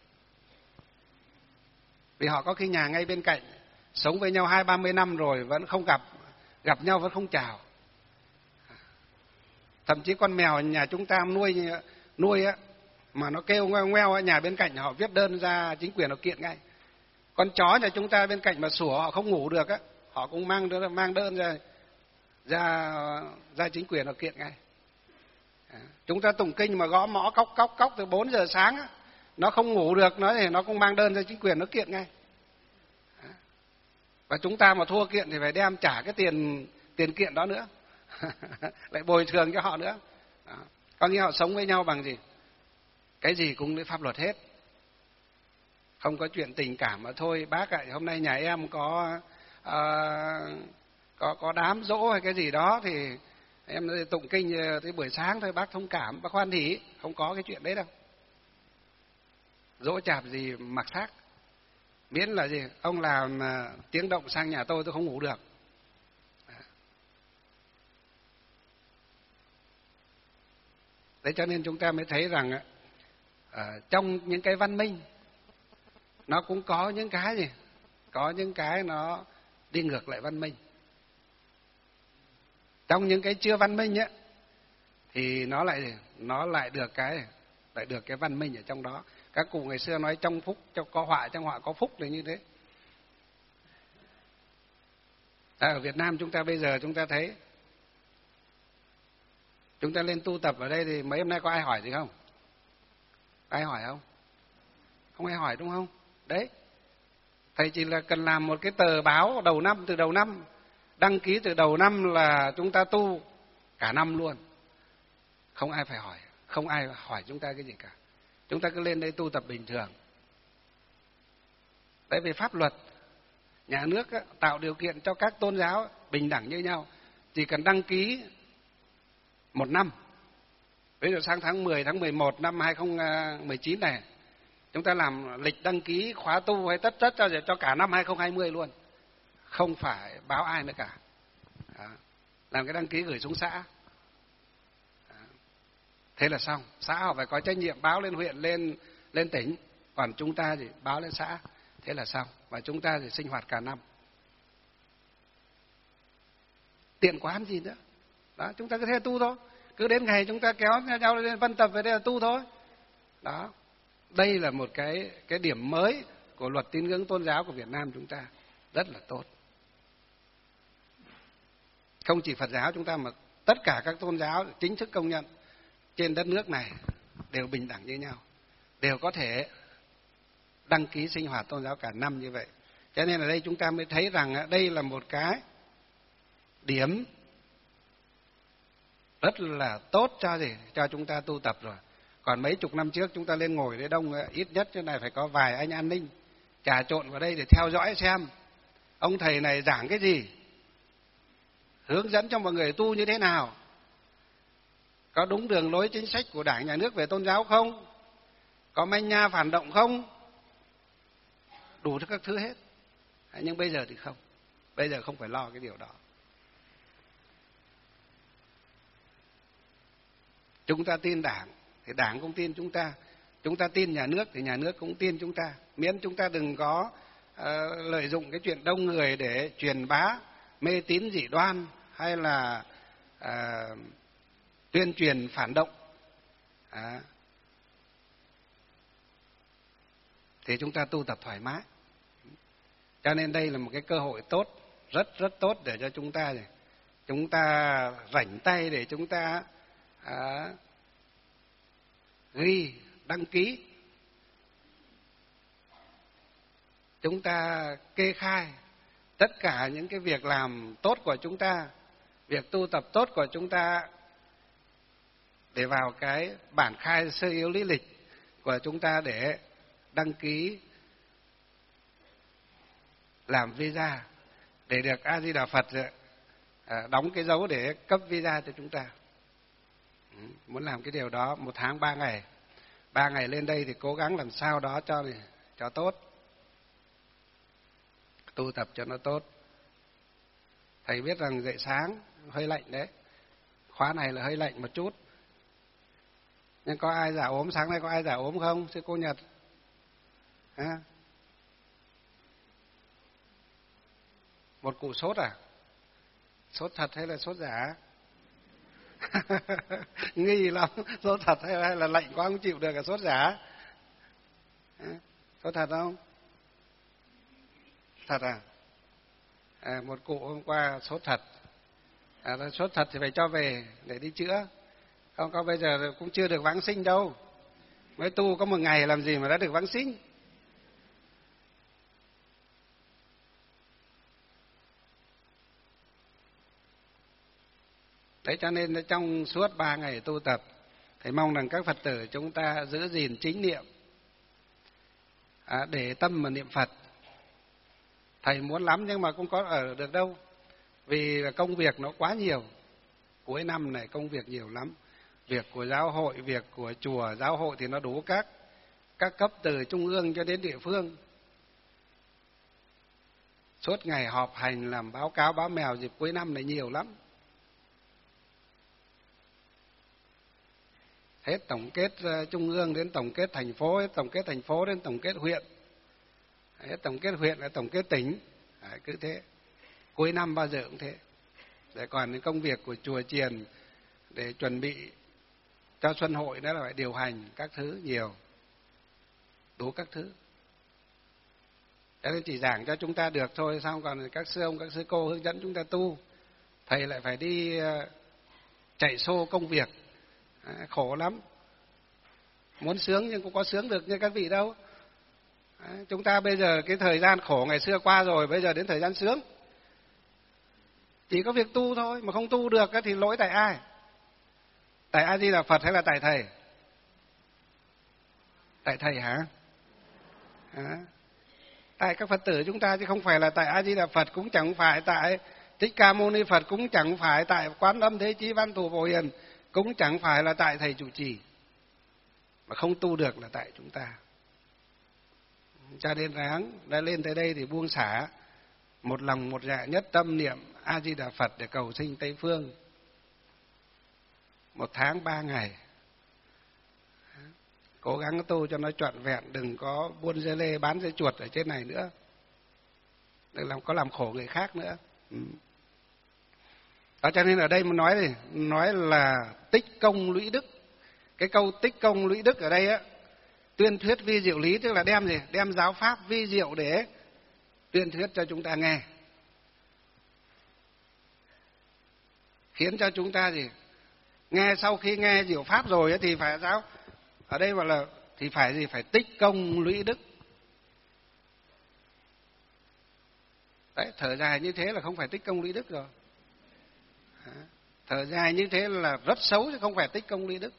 Vì họ có cái nhà ngay bên cạnh, sống với nhau 20-30 năm rồi vẫn không gặp nhau vẫn không chào. Thậm chí con mèo nhà chúng ta nuôi á, mà nó kêu ngoeo ngoeo ở nhà bên cạnh họ viết đơn ra chính quyền, nó kiện ngay. Con chó nhà chúng ta bên cạnh mà sủa họ không ngủ được á, họ cũng mang đơn ra chính quyền, nó kiện ngay. Chúng ta tụng kinh mà gõ mõ cóc từ 4 giờ sáng á, nó không ngủ được, nó cũng mang đơn ra chính quyền, nó kiện ngay. Và chúng ta mà thua kiện thì phải đem trả cái tiền kiện đó nữa. Lại bồi thường cho họ nữa. Còn như họ sống với nhau bằng gì? Cái gì cũng lấy pháp luật hết. Không có chuyện tình cảm mà thôi bác ạ, hôm nay nhà em có đám giỗ hay cái gì đó thì em tụng kinh tới buổi sáng thôi, bác thông cảm, bác hoan hỉ. Không có cái chuyện đấy đâu. Dỗ chạp gì mặc xác. Miễn là gì? Ông làm tiếng động sang nhà tôi không ngủ được. Đấy, cho nên chúng ta mới thấy rằng trong những cái văn minh nó cũng có những cái gì? Có những cái nó đi ngược lại văn minh. Trong những cái chưa văn minh ấy thì nó lại được cái văn minh ở trong đó. Các cụ ngày xưa nói trong phúc có họa, trong họa có phúc là như thế. Ở Việt Nam chúng ta bây giờ chúng ta thấy, chúng ta lên tu tập ở đây thì mấy hôm nay có ai hỏi gì không? Ai hỏi không? Không ai hỏi đúng không? Đấy. Thầy chỉ là cần làm một cái tờ báo từ đầu năm, đăng ký từ đầu năm là chúng ta tu cả năm luôn. Không ai phải hỏi, không ai hỏi chúng ta cái gì cả. Chúng ta cứ lên đây tu tập bình thường. Đấy, về pháp luật, nhà nước tạo điều kiện cho các tôn giáo bình đẳng như nhau. Chỉ cần đăng ký một năm. Ví dụ sang tháng 10, tháng 11 năm 2019 này, chúng ta làm lịch đăng ký khóa tu hay tất cho cả năm 2020 luôn. không phải báo ai nữa cả. Đó. Làm cái đăng ký gửi xuống xã. Đó. Thế là xong. Xã họ phải có trách nhiệm báo lên huyện, lên tỉnh. Còn chúng ta thì báo lên xã. Thế là xong. Và chúng ta thì sinh hoạt cả năm. Tiện quá làm gì nữa. Đó, chúng ta cứ thế tu thôi. Cứ đến ngày chúng ta kéo nhau lên phân tập về đây là tu thôi. Đó. Đây là một cái điểm mới của luật tín ngưỡng tôn giáo của Việt Nam chúng ta. Rất là tốt. Không chỉ Phật giáo chúng ta mà tất cả các tôn giáo chính thức công nhận trên đất nước này đều bình đẳng như nhau. Đều có thể đăng ký sinh hoạt tôn giáo cả năm như vậy. Cho nên ở đây chúng ta mới thấy rằng đây là một cái điểm rất là tốt cho chúng ta tu tập rồi. Còn mấy chục năm trước chúng ta lên ngồi đấy đông, ít nhất chỗ này phải có vài anh an ninh trà trộn vào đây để theo dõi xem ông thầy này giảng cái gì, hướng dẫn cho mọi người tu như thế nào, có đúng đường lối chính sách của Đảng, Nhà nước về tôn giáo không, có manh nha phản động không, đủ các thứ hết. Nhưng bây giờ thì không, bây giờ không phải lo cái điều đó. Chúng ta tin Đảng thì Đảng cũng tin chúng ta tin nhà nước thì nhà nước cũng tin chúng ta, miễn chúng ta đừng có lợi dụng cái chuyện đông người để truyền bá mê tín dị đoan hay là tuyên truyền phản động. Thì chúng ta tu tập thoải mái. Cho nên đây là một cái cơ hội tốt, rất tốt để cho chúng ta rảnh tay để chúng ta ghi, đăng ký, chúng ta kê khai tất cả những cái việc làm tốt của chúng ta, việc tu tập tốt của chúng ta để vào cái bản khai sơ yếu lý lịch của chúng ta để đăng ký làm visa để được A Di Đà Phật đóng cái dấu để cấp visa cho chúng ta. Muốn làm cái điều đó 1 tháng 3 ngày. 3 ngày lên đây thì cố gắng làm sao đó cho tốt. Tu tập cho nó tốt. Thầy biết rằng dậy sáng hơi lạnh đấy. Khóa này là hơi lạnh một chút. Nhưng có ai giả ốm, sáng nay có ai giả ốm không? Sư cô Nhật. Một cụ sốt à? Sốt thật hay là sốt giả? Nghi lắm, sốt thật hay là lạnh quá không chịu được là sốt giả? Sốt thật không? Thật à? Một cụ hôm qua sốt thật. Sốt thật thì phải cho về để đi chữa. Không có bây giờ cũng chưa được vãng sinh đâu. Mới tu có 1 ngày làm gì mà đã được vãng sinh. Thế cho nên trong suốt 3 ngày tu tập, thầy mong rằng các Phật tử chúng ta giữ gìn chính niệm, để tâm mà niệm Phật. Thầy muốn lắm nhưng mà không có ở được đâu, vì công việc nó quá nhiều. Cuối năm này công việc nhiều lắm. Việc của giáo hội, việc của chùa, giáo hội thì nó đủ các cấp từ trung ương cho đến địa phương. Suốt ngày họp hành làm báo cáo báo mèo dịp cuối năm này nhiều lắm. Hết tổng kết trung ương đến tổng kết thành phố, hết tổng kết thành phố đến tổng kết huyện, hết tổng kết huyện là tổng kết tỉnh. Cứ thế, cuối năm bao giờ cũng thế. Để còn những công việc của chùa chiền để chuẩn bị cho xuân hội đó là phải điều hành các thứ nhiều, đủ các thứ. Cho nên chỉ giảng cho chúng ta được thôi, xong còn các sư ông, các sư cô hướng dẫn chúng ta tu. Thầy lại phải đi chạy xô công việc, khổ lắm. Muốn sướng nhưng cũng có sướng được như các vị đâu. Chúng ta bây giờ cái thời gian khổ ngày xưa qua rồi, bây giờ đến thời gian sướng. Chỉ có việc tu thôi, mà không tu được thì lỗi tại ai? Tại A Di Đà Phật hay là tại thầy? Tại thầy hả? Tại các Phật tử chúng ta chứ không phải là tại A Di Đà Phật, cũng chẳng phải tại Thích Ca Mâu Ni Phật, cũng chẳng phải tại Quán Âm Thế Chí Văn Thù Phổ Hiền, cũng chẳng phải là tại thầy trụ trì. Mà không tu được là tại chúng ta. Cho nên ráng đã lên tới đây thì buông xả một lòng một dạ nhất tâm niệm A Di Đà Phật để cầu sinh Tây phương. 1 tháng 3 ngày. Cố gắng tu cho nó trọn vẹn, đừng có buôn dưa lê bán dưa chuột ở trên này nữa, đừng có làm khổ người khác nữa. Đó, cho nên ở đây mà nói là tích công lũy đức. Cái câu tích công lũy đức ở đây á, tuyên thuyết vi diệu lý, tức là đem gì? Đem giáo pháp vi diệu để tuyên thuyết cho chúng ta nghe, khiến cho chúng ta gì? Nghe, sau khi nghe diệu pháp rồi ấy, thì phải giáo ở đây gọi là thì phải gì? Phải tích công lũy đức. Đấy, thở dài như thế là không phải tích công lũy đức rồi. Thở dài như thế là rất xấu chứ không phải tích công lũy đức.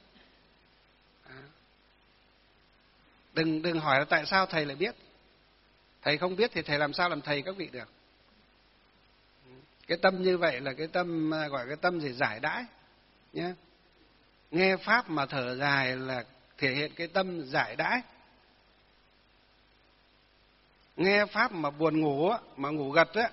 Đừng hỏi là tại sao thầy lại biết. Thầy không biết thì thầy làm sao làm thầy các vị được. Cái tâm như vậy là cái tâm gọi cái tâm gì? Giải đãi nhé. Nghe pháp mà thở dài là thể hiện cái tâm giải đãi. Nghe pháp mà buồn ngủ mà ngủ gật á,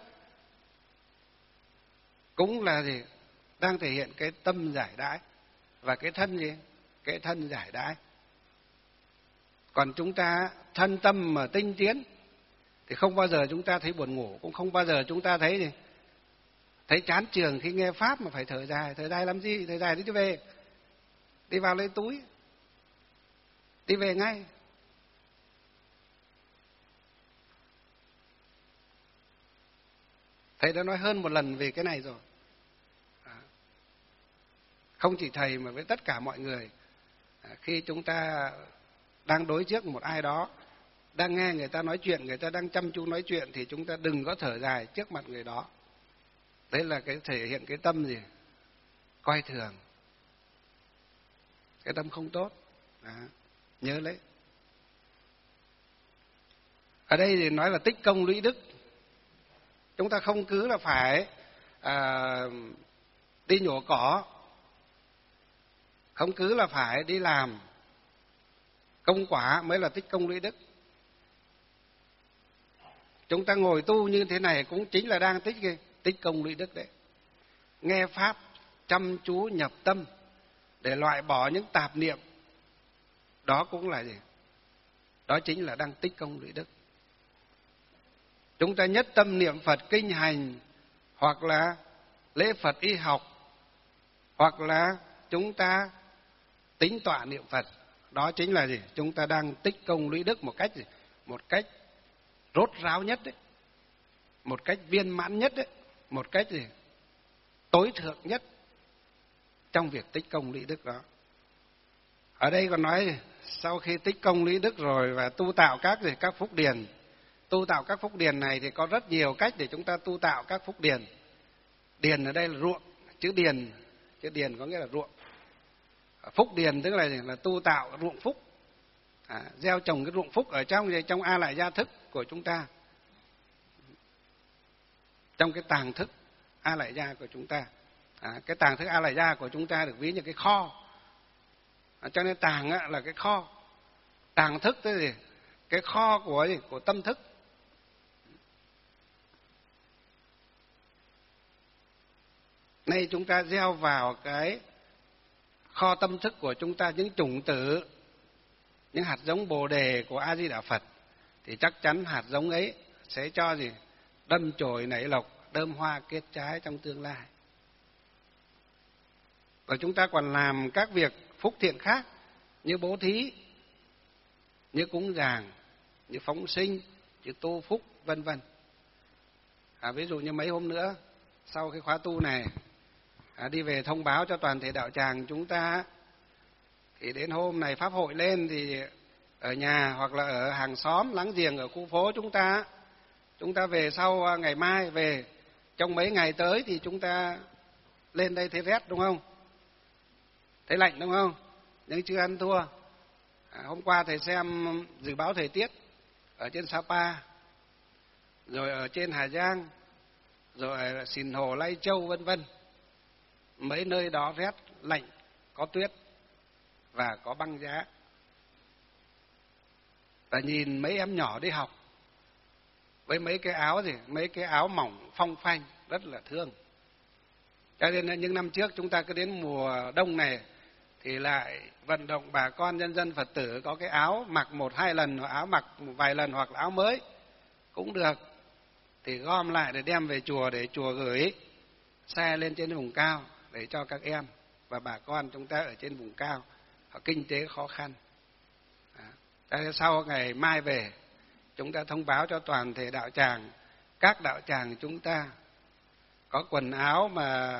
cũng là gì? Đang thể hiện cái tâm giải đãi. Và cái thân gì? Cái thân giải đãi. Còn chúng ta thân tâm mà tinh tiến thì không bao giờ chúng ta thấy buồn ngủ, cũng không bao giờ chúng ta thấy gì? Thấy chán chường khi nghe pháp mà phải thở dài. Thở dài làm gì? Thở dài đi về. Đi vào lấy túi, đi về ngay. Thầy đã nói hơn một lần về cái này rồi. Không chỉ thầy mà với tất cả mọi người, khi chúng ta đang đối trước một ai đó, đang nghe người ta nói chuyện, người ta đang chăm chú nói chuyện, thì chúng ta đừng có thở dài trước mặt người đó. Đấy là cái thể hiện cái tâm gì? Coi thường. Cái tâm không tốt. Đó. Nhớ lấy. Ở đây thì nói là tích công lũy đức. Chúng ta không cứ là phải đi nhổ cỏ, không cứ là phải đi làm công quả mới là tích công lũy đức. Chúng ta ngồi tu như thế này cũng chính là đang tích công lũy đức đấy. Nghe pháp chăm chú nhập tâm để loại bỏ những tạp niệm, đó cũng là gì? Đó chính là đang tích công lũy đức. Chúng ta nhất tâm niệm Phật kinh hành, hoặc là lễ Phật y học, hoặc là chúng ta tính tọa niệm Phật, đó chính là gì? Chúng ta đang tích công lũy đức một cách gì? Một cách rốt ráo nhất đấy, một cách viên mãn nhất đấy, một cách gì? Tối thượng nhất trong việc tích công lũy đức đó. Ở đây còn nói gì? Sau khi tích công lũy đức rồi và tu tạo các phúc điền. Tu tạo các phúc điền này thì có rất nhiều cách để chúng ta tu tạo các phúc điền. Điền ở đây là ruộng, chữ điền có nghĩa là ruộng. Phúc điền tức là tu tạo ruộng phúc, gieo trồng cái ruộng phúc ở trong A Lại Gia thức của chúng ta, trong cái tàng thức A Lại Gia của chúng ta. Cái tàng thức A Lại Gia của chúng ta được ví như cái kho. Cho nên tàng là cái kho, tàng thức tức là gì? Cái kho của tâm thức. Nay chúng ta gieo vào cái kho tâm thức của chúng ta những chủng tử, những hạt giống Bồ đề của A Di Đà Phật, thì chắc chắn hạt giống ấy sẽ cho gì? Đâm chồi nảy lộc, đơm hoa kết trái trong tương lai. Và chúng ta còn làm các việc phúc thiện khác như bố thí, như cúng dường, như phóng sinh, như tu phúc, vân vân. Ví dụ như mấy hôm nữa sau cái khóa tu này, đi về thông báo cho toàn thể đạo tràng chúng ta, thì đến hôm này pháp hội lên thì ở nhà hoặc là ở hàng xóm láng giềng ở khu phố chúng ta về sau ngày mai, về trong mấy ngày tới thì chúng ta lên đây thấy rét đúng không? Thấy lạnh đúng không? Nhưng chưa ăn thua. Hôm qua thầy xem dự báo thời tiết ở trên Sapa, rồi ở trên Hà Giang, rồi ở Sìn Hồ, Lai Châu vân vân. Mấy nơi đó rét, lạnh, có tuyết và có băng giá. Và nhìn mấy em nhỏ đi học, với mấy cái áo mỏng phong phanh rất là thương. Cho nên những năm trước chúng ta cứ đến mùa đông này thì lại vận động bà con nhân dân Phật tử có cái áo mặc 1-2 lần, hoặc áo mặc vài lần, hoặc là áo mới cũng được, thì gom lại để đem về chùa, để chùa gửi xe lên trên vùng cao để cho các em và bà con chúng ta ở trên vùng cao, họ kinh tế khó khăn. Sau ngày mai về, chúng ta thông báo cho toàn thể đạo tràng, các đạo tràng chúng ta có quần áo mà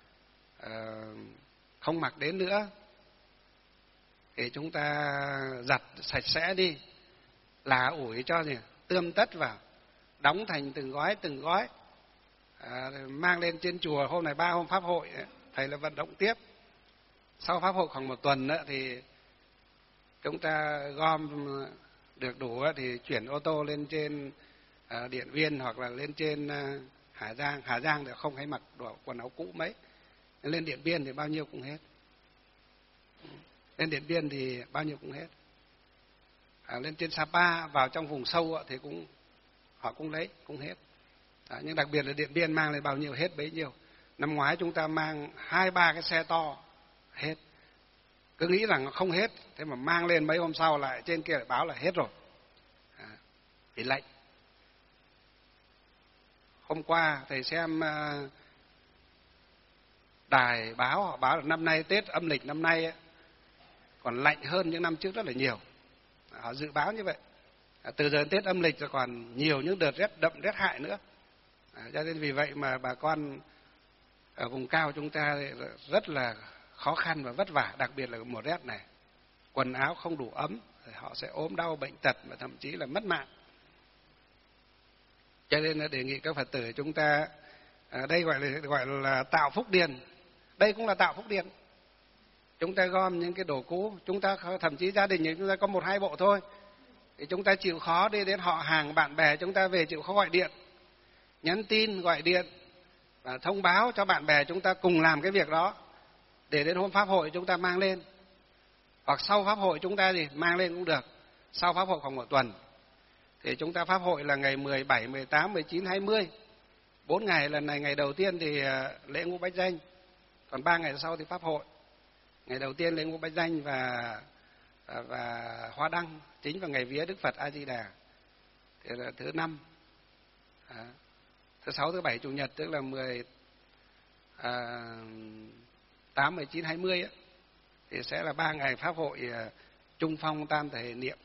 không mặc đến nữa thì chúng ta giặt sạch sẽ đi, là ủi cho tươm tất vào, đóng thành từng gói, mang lên trên chùa. Hôm này 3 hôm pháp hội, thầy là vận động tiếp. Sau pháp hội khoảng 1 tuần nữa thì chúng ta gom được đủ thì chuyển ô tô lên trên Điện Biên hoặc là lên trên Hà Giang. Hà Giang thì không hay mặc đồ quần áo cũ mấy. Lên Điện Biên thì bao nhiêu cũng hết. Lên Điện Biên thì bao nhiêu cũng hết. Lên trên Sapa vào trong vùng sâu thì họ cũng lấy, cũng hết. Nhưng đặc biệt là Điện Biên mang lên bao nhiêu hết bấy nhiêu. Năm ngoái chúng ta mang 2-3 cái xe to hết. Cứ nghĩ rằng không hết, thế mà mang lên mấy hôm sau lại trên kia lại báo là hết rồi. Vì lạnh. Hôm qua thầy xem đài báo, họ báo là năm nay Tết âm lịch năm nay còn lạnh hơn những năm trước rất là nhiều. Họ dự báo như vậy. Từ giờ Tết âm lịch rồi còn nhiều những đợt rét đậm rét hại nữa. Cho nên vì vậy mà bà con ở vùng cao chúng ta rất là khó khăn và vất vả, đặc biệt là mùa rét này. Quần áo không đủ ấm, họ sẽ ốm đau bệnh tật và thậm chí là mất mạng. Cho nên là đề nghị các Phật tử chúng ta, đây gọi là tạo phúc điền. Đây cũng là tạo phúc điền. Chúng ta gom những cái đồ cũ, chúng ta thậm chí gia đình chúng ta có 1-2 bộ thôi, thì chúng ta chịu khó đi đến họ hàng bạn bè chúng ta về, chịu khó gọi điện, nhắn tin, gọi điện và thông báo cho bạn bè chúng ta cùng làm cái việc đó, để đến hôm pháp hội chúng ta mang lên, hoặc sau pháp hội chúng ta mang lên cũng được. Sau pháp hội khoảng 1 tuần thì chúng ta pháp hội là ngày 17, 18, 19, 20, 4 ngày. Lần này ngày đầu tiên thì lễ Ngũ Bách Danh, còn 3 ngày sau thì pháp hội. Ngày đầu tiên lễ Ngũ Bách Danh và Hoa Đăng, chính vào ngày vía Đức Phật A Di Đà thì là thứ 5, thứ 6, thứ 7, chủ nhật, tức là 18, 19, 20 thì sẽ là 3 ngày pháp hội trung phong tam thể niệm,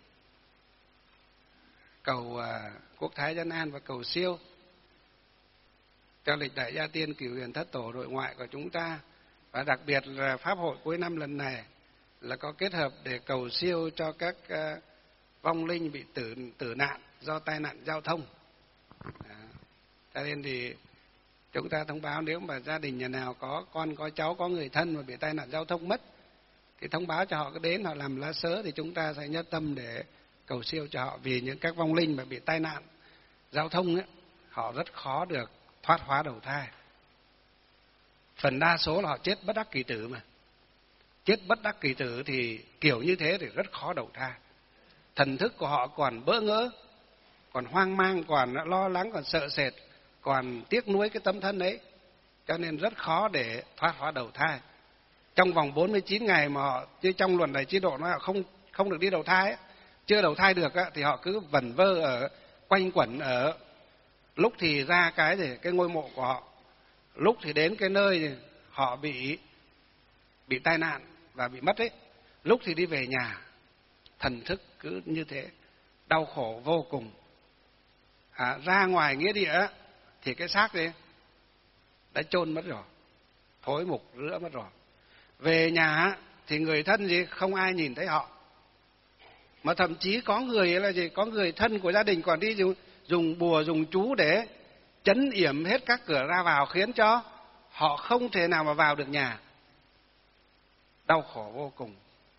cầu quốc thái dân an và cầu siêu theo lịch đại gia tiên cửu huyền thất tổ nội ngoại của chúng ta. Và đặc biệt là pháp hội cuối năm lần này là có kết hợp để cầu siêu cho các vong linh bị tử nạn do tai nạn giao thông. Cho nên thì chúng ta thông báo, nếu mà gia đình nhà nào có con, có cháu, có người thân mà bị tai nạn giao thông mất, thì thông báo cho họ cứ đến, họ làm lá sớ thì chúng ta sẽ nhất tâm để cầu siêu cho họ. Vì những các vong linh mà bị tai nạn giao thông ấy, họ rất khó được thoát hóa đầu thai. Phần đa số là họ chết bất đắc kỳ tử mà. Chết bất đắc kỳ tử thì kiểu như thế thì rất khó đầu thai. Thần thức của họ còn bỡ ngỡ, còn hoang mang, còn lo lắng, còn sợ sệt, còn tiếc nuối cái tấm thân ấy. Cho nên rất khó để thoát hóa đầu thai. Trong vòng 49 ngày mà họ, chứ trong luận đại chế độ nói họ không được đi đầu thai ấy, chưa đầu thai được thì họ cứ vẩn vơ ở quanh quẩn ở, lúc thì ra cái ngôi mộ của họ, lúc thì đến cái nơi họ bị tai nạn và bị mất ấy, lúc thì đi về nhà. Thần thức cứ như thế, đau khổ vô cùng. Ra ngoài nghĩa địa thì cái xác đấy đã chôn mất rồi, thối mục rữa mất rồi. Về nhà thì người thân không ai nhìn thấy họ, mà thậm chí có người có người thân của gia đình còn đi dùng bùa dùng chú để trấn yểm hết các cửa ra vào, khiến cho họ không thể nào mà vào được nhà. Đau khổ vô cùng.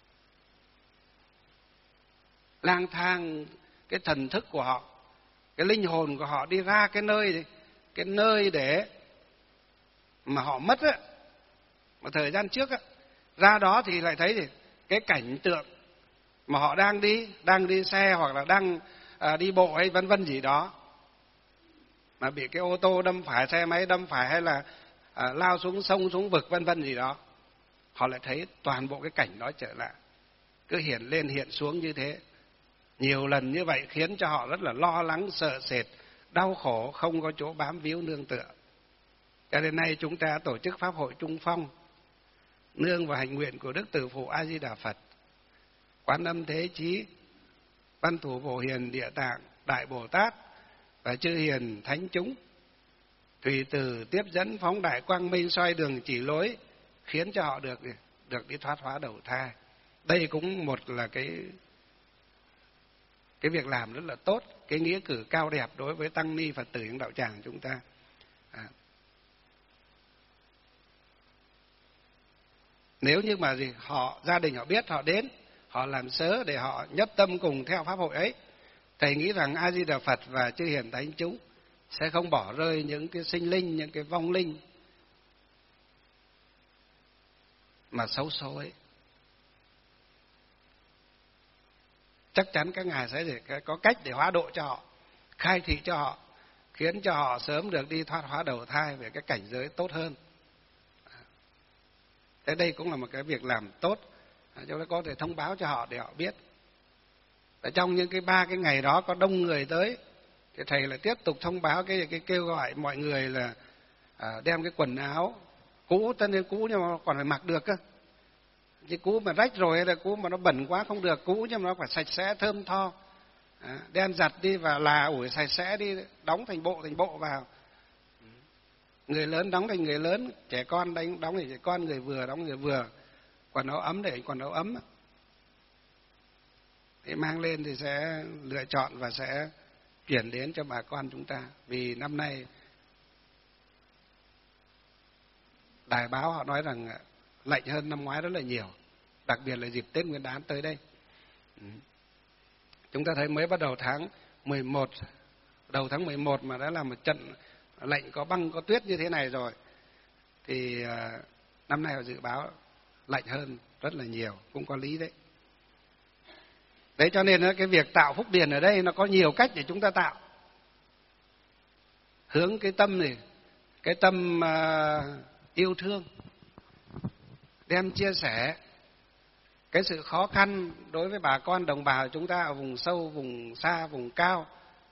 Lang thang cái thần thức của họ, cái linh hồn của họ đi ra cái nơi để mà họ mất á, mà thời gian trước á, ra đó thì lại thấy cái cảnh tượng mà họ đang đi xe hoặc là đang đi bộ hay vân vân gì đó, mà bị cái ô tô đâm phải, xe máy đâm phải, hay là lao xuống sông xuống vực vân vân gì đó, họ lại thấy toàn bộ cái cảnh đó trở lại, cứ hiện lên hiện xuống như thế nhiều lần như vậy, khiến cho họ rất là lo lắng, sợ sệt, đau khổ, không có chỗ bám víu nương tựa. Cho đến nay chúng ta tổ chức pháp hội Trung Phong, nương vào hạnh nguyện của Đức Từ Phụ A Di Đà Phật, Quán Âm Thế Chí, Văn Thủ Phổ Hiền Địa Tạng, Đại Bồ Tát và chư hiền thánh chúng tùy từ tiếp dẫn phóng đại quang minh, soi đường chỉ lối, khiến cho họ được đi thoát hóa đầu thai. Đây cũng một là cái việc làm rất là tốt, cái nghĩa cử cao đẹp đối với tăng ni Phật tử những đạo tràng chúng ta. Nếu như mà gia đình họ biết, họ đến, họ làm sớ để họ nhất tâm cùng theo pháp hội ấy, thầy nghĩ rằng A Di Đà Phật và chư hiền thánh chúng sẽ không bỏ rơi những cái sinh linh, những cái vong linh mà xấu số ấy. Chắc chắn các ngài sẽ có cách để hóa độ cho họ, khai thị cho họ, khiến cho họ sớm được đi thoát hóa đầu thai về cái cảnh giới tốt hơn. Thế đây cũng là một cái việc làm tốt, chúng ta có thể thông báo cho họ để họ biết. Ở trong những cái 3 cái ngày đó có đông người tới, thì thầy lại tiếp tục thông báo cái kêu gọi mọi người là đem cái quần áo cũ, tất nhiên cũ nhưng mà còn phải mặc được cơ. Chứ cũ mà rách rồi hay là cũ mà nó bẩn quá không được, cũ nhưng mà nó phải sạch sẽ thơm tho. Đem giặt đi và là ủi sạch sẽ đi, đóng thành bộ vào. Người lớn đóng thành người lớn, trẻ con đóng thành trẻ con, người vừa đóng người vừa. Quần áo ấm để quần áo ấm. Thì mang lên thì sẽ lựa chọn và sẽ chuyển đến cho bà con chúng ta. Vì năm nay đài báo họ nói rằng lạnh hơn năm ngoái rất là nhiều, đặc biệt là dịp Tết Nguyên đán tới đây. Chúng ta thấy mới bắt đầu tháng 11, đầu tháng 11 mà đã là một trận lạnh có băng có tuyết như thế này rồi, thì năm nay họ dự báo lạnh hơn rất là nhiều, cũng có lý đấy. Đấy cho nên cái việc tạo phúc điền ở đây nó có nhiều cách để chúng ta tạo. Hướng cái tâm này, cái tâm yêu thương, đem chia sẻ cái sự khó khăn đối với bà con đồng bào chúng ta ở vùng sâu, vùng xa, vùng cao,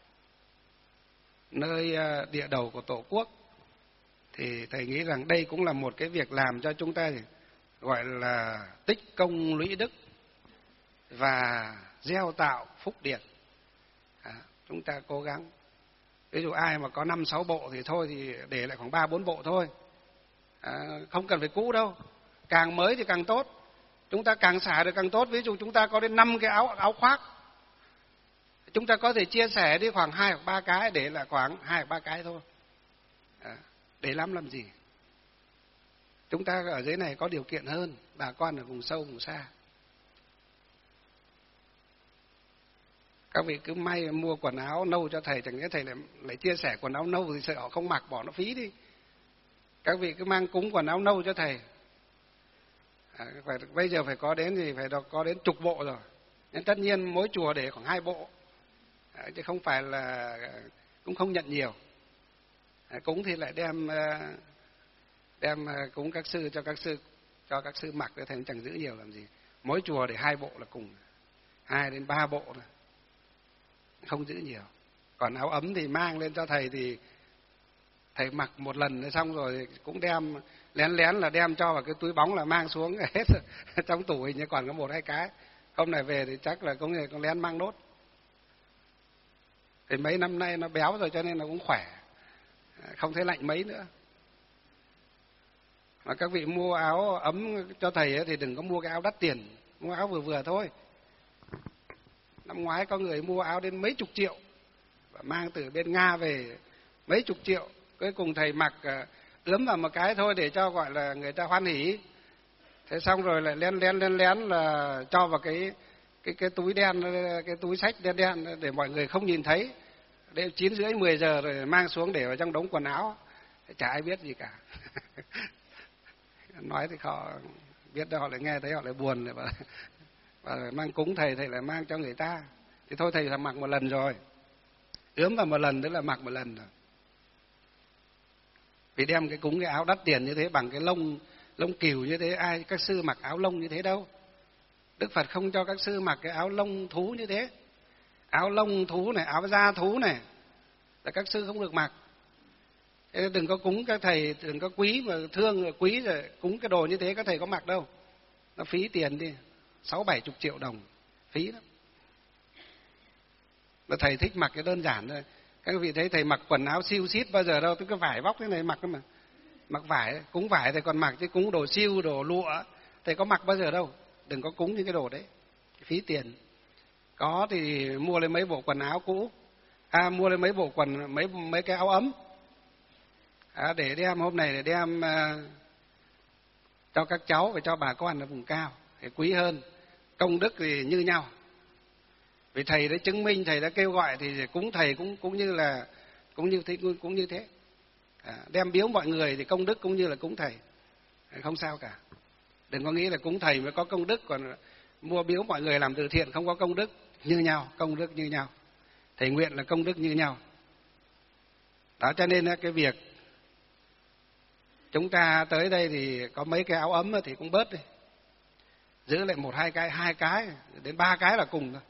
nơi địa đầu của Tổ quốc. Thì thầy nghĩ rằng đây cũng là một cái việc làm cho chúng ta gọi là tích công lũy đức và gieo tạo phúc điền. Chúng ta cố gắng. Ví dụ ai mà có 5-6 bộ thì thôi, thì để lại khoảng 3-4 bộ thôi. Không cần phải cũ đâu. Càng mới thì càng tốt. Chúng ta càng xả được càng tốt. Ví dụ chúng ta có đến 5 cái áo khoác, chúng ta có thể chia sẻ đi khoảng 2 hoặc 3 cái, để lại khoảng 2 hoặc 3 cái thôi. Để làm gì? Chúng ta ở dưới này có điều kiện hơn bà con ở vùng sâu, vùng xa. Các vị cứ mua quần áo nâu cho thầy, chẳng lẽ thầy lại chia sẻ quần áo nâu thì sợ họ không mặc, bỏ nó phí đi. Các vị cứ mang cúng quần áo nâu cho thầy. Bây giờ phải có đến thì phải có đến chục bộ rồi. Nhưng tất nhiên mỗi chùa để khoảng 2 bộ, chứ không phải là cũng không nhận nhiều. Cúng thì lại đem cúng các sư, cho các sư mặc, để thầy chẳng giữ nhiều làm gì. Mỗi chùa để 2 bộ là cùng, 2 đến 3 bộ rồi, không giữ nhiều. Còn áo ấm thì mang lên cho thầy, thì thầy mặc một lần xong rồi cũng đem lén là đem cho vào cái túi bóng, là mang xuống hết trong tủ, hình như còn có 1-2 cái. Hôm nay về thì chắc là cũng lén mang nốt. Thì mấy năm nay nó béo rồi cho nên nó cũng khỏe, không thấy lạnh mấy nữa. Mà các vị mua áo ấm cho thầy ấy, thì đừng có mua cái áo đắt tiền, mua áo vừa vừa thôi. Năm ngoái có người mua áo đến mấy chục triệu và mang từ bên Nga về mấy chục triệu. Cuối cùng thầy mặc ướm vào một cái thôi để cho gọi là người ta hoan hỉ. Thế xong rồi lại lén là cho vào cái túi đen, cái túi xách đen để mọi người không nhìn thấy. Đến 9:30-10 giờ rồi mang xuống để vào trong đống quần áo, chả ai biết gì cả. Nói thì họ biết đâu, họ lại nghe thấy họ lại buồn, và mang cúng thầy lại mang cho người ta. Thì thôi thầy là mặc một lần rồi, ướm vào một lần, tức là mặc một lần rồi. Vì đem cái cúng cái áo đắt tiền như thế bằng cái lông cừu như thế, ai các sư mặc áo lông như thế đâu. Đức Phật không cho các sư mặc cái áo lông thú như thế. Áo lông thú này, áo da thú này là các sư không được mặc. Thế nên đừng có cúng các thầy, đừng có quý mà thương quý rồi cúng cái đồ như thế các thầy có mặc đâu. Nó phí tiền đi, 60-70 triệu đồng, phí lắm. Mà thầy thích mặc cái đơn giản thôi. Các vị thấy thầy mặc quần áo siêu xít bao giờ đâu, tôi cứ vải vóc thế này mặc cơ mà. Mặc vải, cúng vải thì còn mặc, chứ cúng đồ siêu, đồ lụa thầy có mặc bao giờ đâu. Đừng có cúng những cái đồ đấy, phí tiền. Có thì mua lên mấy bộ quần áo cũ, mua lên mấy bộ quần, mấy cái áo ấm, để đem hôm này để đem cho các cháu và cho bà con ở vùng cao để quý hơn. Công đức thì như nhau. Vì thầy đã chứng minh, thầy đã kêu gọi thì cúng thầy cũng như thế. Đem biếu mọi người thì công đức cũng như là cúng thầy, không sao cả. Đừng có nghĩ là cúng thầy mới có công đức, còn mua biếu mọi người làm từ thiện không có công đức. Như nhau, công đức như nhau. Thầy nguyện là công đức như nhau. Đó, cho nên cái việc chúng ta tới đây thì có mấy cái áo ấm thì cũng bớt đi, giữ lại 1-2 cái, 2 cái đến 3 cái là cùng thôi.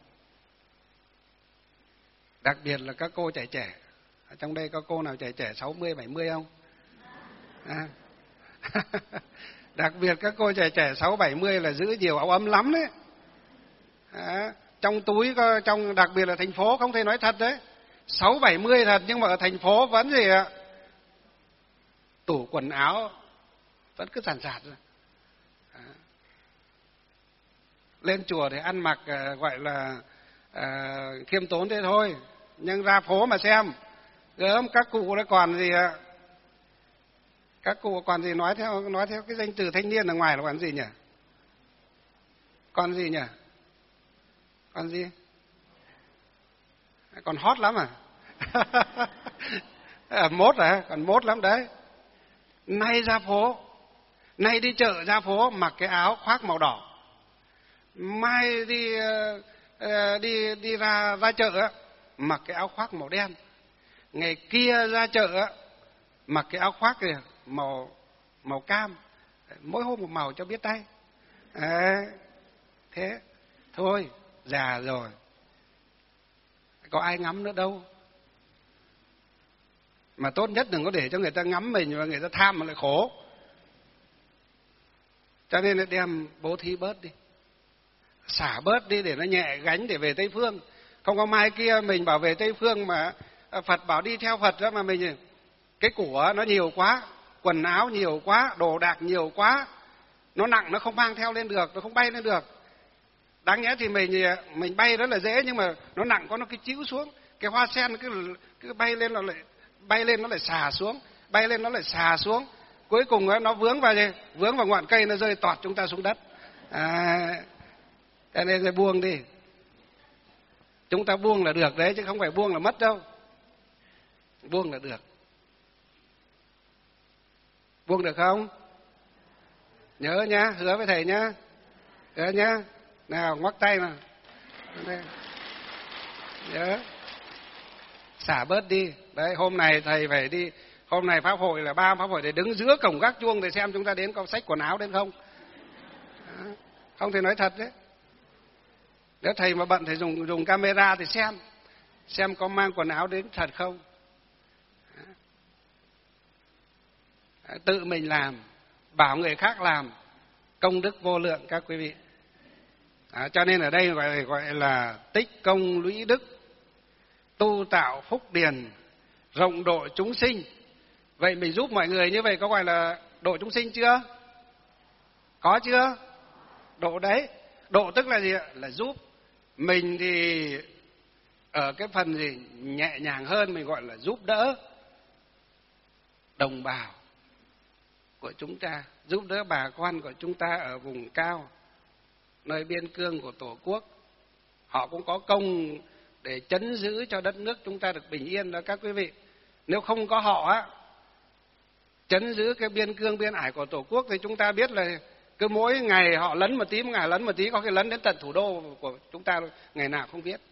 Đặc biệt là các cô trẻ, ở trong đây có cô nào trẻ 60-70 không? Đặc biệt các cô trẻ 60-70 là giữ nhiều áo ấm lắm đấy. Trong túi, trong đặc biệt là thành phố, không thể nói thật đấy, 60-70 thật, nhưng mà ở thành phố vẫn gì ạ? Tủ quần áo vẫn cứ dàn dạt rồi. Lên chùa thì ăn mặc gọi là khiêm tốn thế thôi, nhưng ra phố mà xem gớm các cụ nó còn gì ạ? Các cụ còn gì, nói theo cái danh từ thanh niên ở ngoài là còn gì nhỉ? Còn gì nhỉ? Còn gì? Còn hot lắm à? Mốt à? Còn mốt lắm đấy. Nay ra phố, nay đi chợ ra phố mặc cái áo khoác màu đỏ, mai đi ra chợ mặc cái áo khoác màu đen, ngày kia ra chợ mặc cái áo khoác kìa màu cam, mỗi hôm một màu cho biết tay. Thế thôi, già rồi, có ai ngắm nữa đâu. Mà tốt nhất đừng có để cho người ta ngắm mình và người ta tham mà lại khổ. Cho nên là đem bố thí bớt đi, xả bớt đi để nó nhẹ gánh để về Tây Phương. Không có mai kia mình bảo về Tây Phương mà Phật bảo đi theo Phật đó, mà mình cái của nó nhiều quá, quần áo nhiều quá, đồ đạc nhiều quá, nó nặng, nó không mang theo lên được, nó không bay lên được. Đáng nhẽ thì mình bay rất là dễ, nhưng mà nó nặng quá, nó cứ chíu xuống. Cái hoa sen cứ bay lên nó lại xà xuống, bay lên nó lại xà xuống, cuối cùng nó vướng vào ngọn cây, nó rơi tọt chúng ta xuống đất. Cho nên là buông đi. Chúng ta buông là được đấy, chứ không phải buông là mất đâu. Buông là được. Buông được không? Nhớ nhá, hứa với thầy nhá. Nhớ nhá. Nào, ngoắc tay nào. Nhớ. Xả bớt đi. Đấy, hôm này thầy phải đi. Hôm này pháp hội là 3 pháp hội để đứng giữa cổng gác chuông để xem chúng ta đến có xách quần áo đến không. Không thể nói thật đấy. Nếu thầy mà bận thầy dùng camera thì xem có mang quần áo đến thật không. Tự mình làm, bảo người khác làm, công đức vô lượng các quý vị. Cho nên ở đây gọi là tích công lũy đức, tu tạo phúc điền, rộng độ chúng sinh. Vậy mình giúp mọi người như vậy có gọi là độ chúng sinh chưa? Có chưa? Độ đấy. Độ tức là gì ạ? Là giúp. Mình thì ở cái phần gì nhẹ nhàng hơn, mình gọi là giúp đỡ đồng bào của chúng ta, giúp đỡ bà con của chúng ta ở vùng cao, nơi biên cương của Tổ quốc. Họ cũng có công để trấn giữ cho đất nước chúng ta được bình yên đó các quý vị. Nếu không có họ trấn giữ cái biên cương biên ải của Tổ quốc thì chúng ta biết là cứ mỗi ngày họ lấn một tí, có khi lấn đến tận thủ đô của chúng ta ngày nào không biết.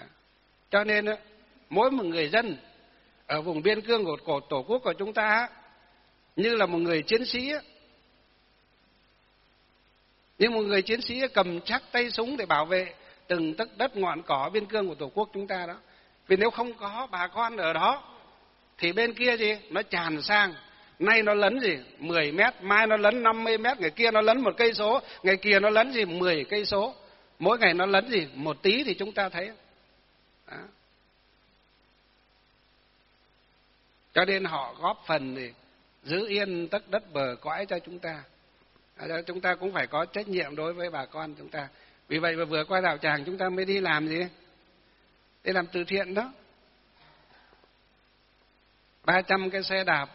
Cho nên mỗi một người dân ở vùng biên cương của Tổ quốc của chúng ta như là một người chiến sĩ á. Như một người chiến sĩ cầm chắc tay súng để bảo vệ từng tấc đất ngọn cỏ biên cương của Tổ quốc chúng ta đó. Vì nếu không có bà con ở đó thì bên kia gì? Nó tràn sang. Nay nó lấn gì? 10 mét, mai nó lấn 50 mét, ngày kia nó lấn 1 cây số, ngày kia nó lấn gì? 10 cây số. Mỗi ngày nó lấn gì? Một tí thì chúng ta thấy. Đó. Cho nên họ góp phần để giữ yên tấc đất bờ cõi cho chúng ta. Chúng ta cũng phải có trách nhiệm đối với bà con chúng ta. Vì vậy mà vừa qua đạo tràng chúng ta mới đi làm gì? Đi làm từ thiện đó. 300 cái xe đạp,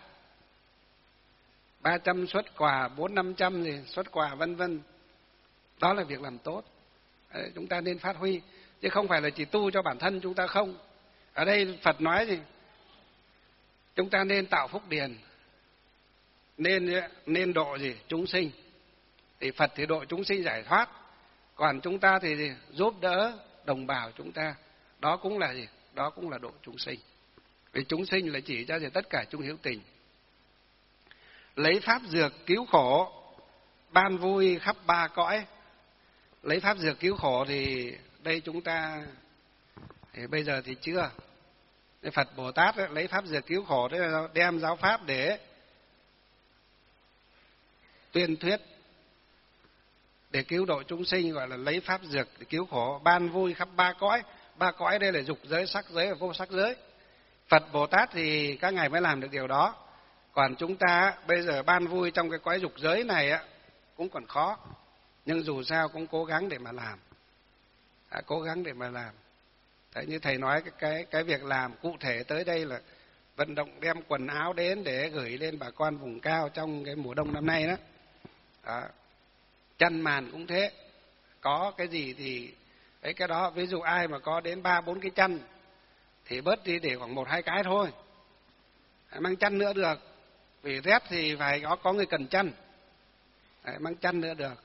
300 suất quà, 400-500 gì suất quà vân vân. Đó là việc làm tốt. Chúng ta nên phát huy, chứ không phải là chỉ tu cho bản thân chúng ta không. Ở đây Phật nói gì? Chúng ta nên tạo phúc điền, nên độ gì? Chúng sinh. Thì Phật thì độ chúng sinh giải thoát, còn chúng ta thì gì? Giúp đỡ đồng bào chúng ta. Đó cũng là gì? Đó cũng là độ chúng sinh. Vì chúng sinh là chỉ cho gì? Tất cả chung hữu tình. Lấy pháp dược cứu khổ, ban vui khắp ba cõi. Lấy pháp dược cứu khổ thì đây chúng ta thì bây giờ thì chưa. Phật Bồ Tát ấy, lấy pháp dược cứu khổ, đấy là đem giáo pháp để tuyên thuyết, để cứu độ chúng sinh, gọi là lấy pháp dược để cứu khổ, ban vui khắp ba cõi. Ba cõi đây là dục giới, sắc giới và vô sắc giới. Phật Bồ Tát thì các ngài mới làm được điều đó. Còn chúng ta bây giờ ban vui trong cái cõi dục giới này á cũng còn khó, nhưng dù sao cũng cố gắng để mà làm. Cố gắng để mà làm. Đấy, như thầy nói cái việc làm cụ thể tới đây là vận động đem quần áo đến để gửi lên bà con vùng cao trong cái mùa đông năm nay đó. Chăn màn cũng thế. Có cái gì thì đấy, cái đó ví dụ ai mà có đến 3-4 cái chăn thì bớt đi để khoảng 1-2 cái thôi. Mang chăn nữa được. Vì rét thì phải có người cần chăn. Đấy, mang chăn nữa được.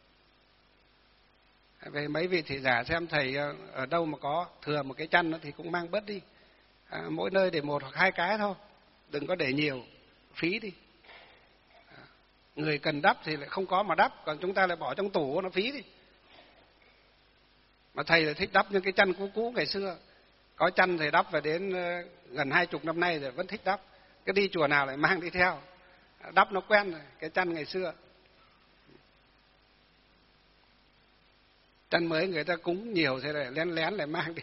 Về mấy vị thị giả xem thầy ở đâu mà có thừa một cái chăn đó thì cũng mang bớt đi. Mỗi nơi để 1 hoặc 2 cái thôi. Đừng có để nhiều, phí đi. Người cần đắp thì lại không có mà đắp, còn chúng ta lại bỏ trong tủ nó phí đi. Mà thầy lại thích đắp những cái chăn cũ cũ ngày xưa. Có chăn thầy đắp về đến gần 20 năm nay rồi vẫn thích đắp. Cái đi chùa nào lại mang đi theo. Đắp nó quen rồi, cái chăn ngày xưa. Chăn mới người ta cúng nhiều thế lại lén lén lại mang đi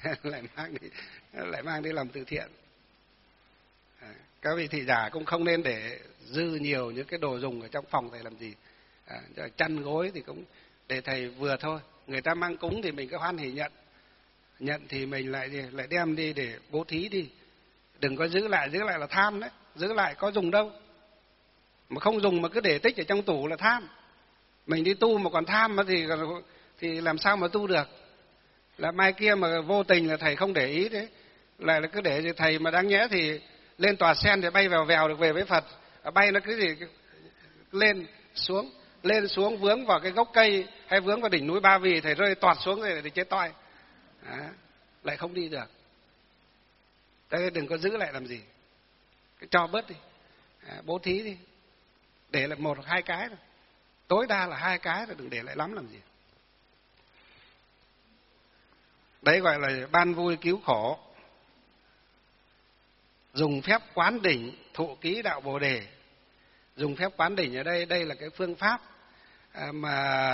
lại mang đi làm từ thiện. Các vị thị giả cũng không nên để dư nhiều những cái đồ dùng ở trong phòng thầy làm gì. Chăn gối thì cũng để thầy vừa thôi. Người ta mang cúng thì mình cứ hoan hỉ nhận. Nhận thì mình lại đem đi để bố thí đi. Đừng có giữ lại là tham đấy. Giữ lại có dùng đâu. Mà không dùng mà cứ để tích ở trong tủ là tham. Mình đi tu mà còn tham thì làm sao mà tu được. Là mai kia mà vô tình là thầy không để ý thế. Lại là cứ để thầy mà đáng nhẽ thì lên tòa sen thì bay vèo được về với Phật. Bay nó cứ gì lên xuống vướng vào cái gốc cây hay vướng vào đỉnh núi Ba Vì, thầy rơi toạt xuống rồi thì chết toi. Lại không đi được. Thế đừng có giữ lại làm gì. Cho bớt đi. Bố thí đi. Để lại 1 hoặc 2 cái thôi. Tối đa là 2 cái rồi, đừng để lại lắm làm gì. Đấy gọi là ban vui cứu khổ. Dùng phép quán đỉnh thụ ký đạo Bồ Đề. Dùng phép quán đỉnh ở đây là cái phương pháp mà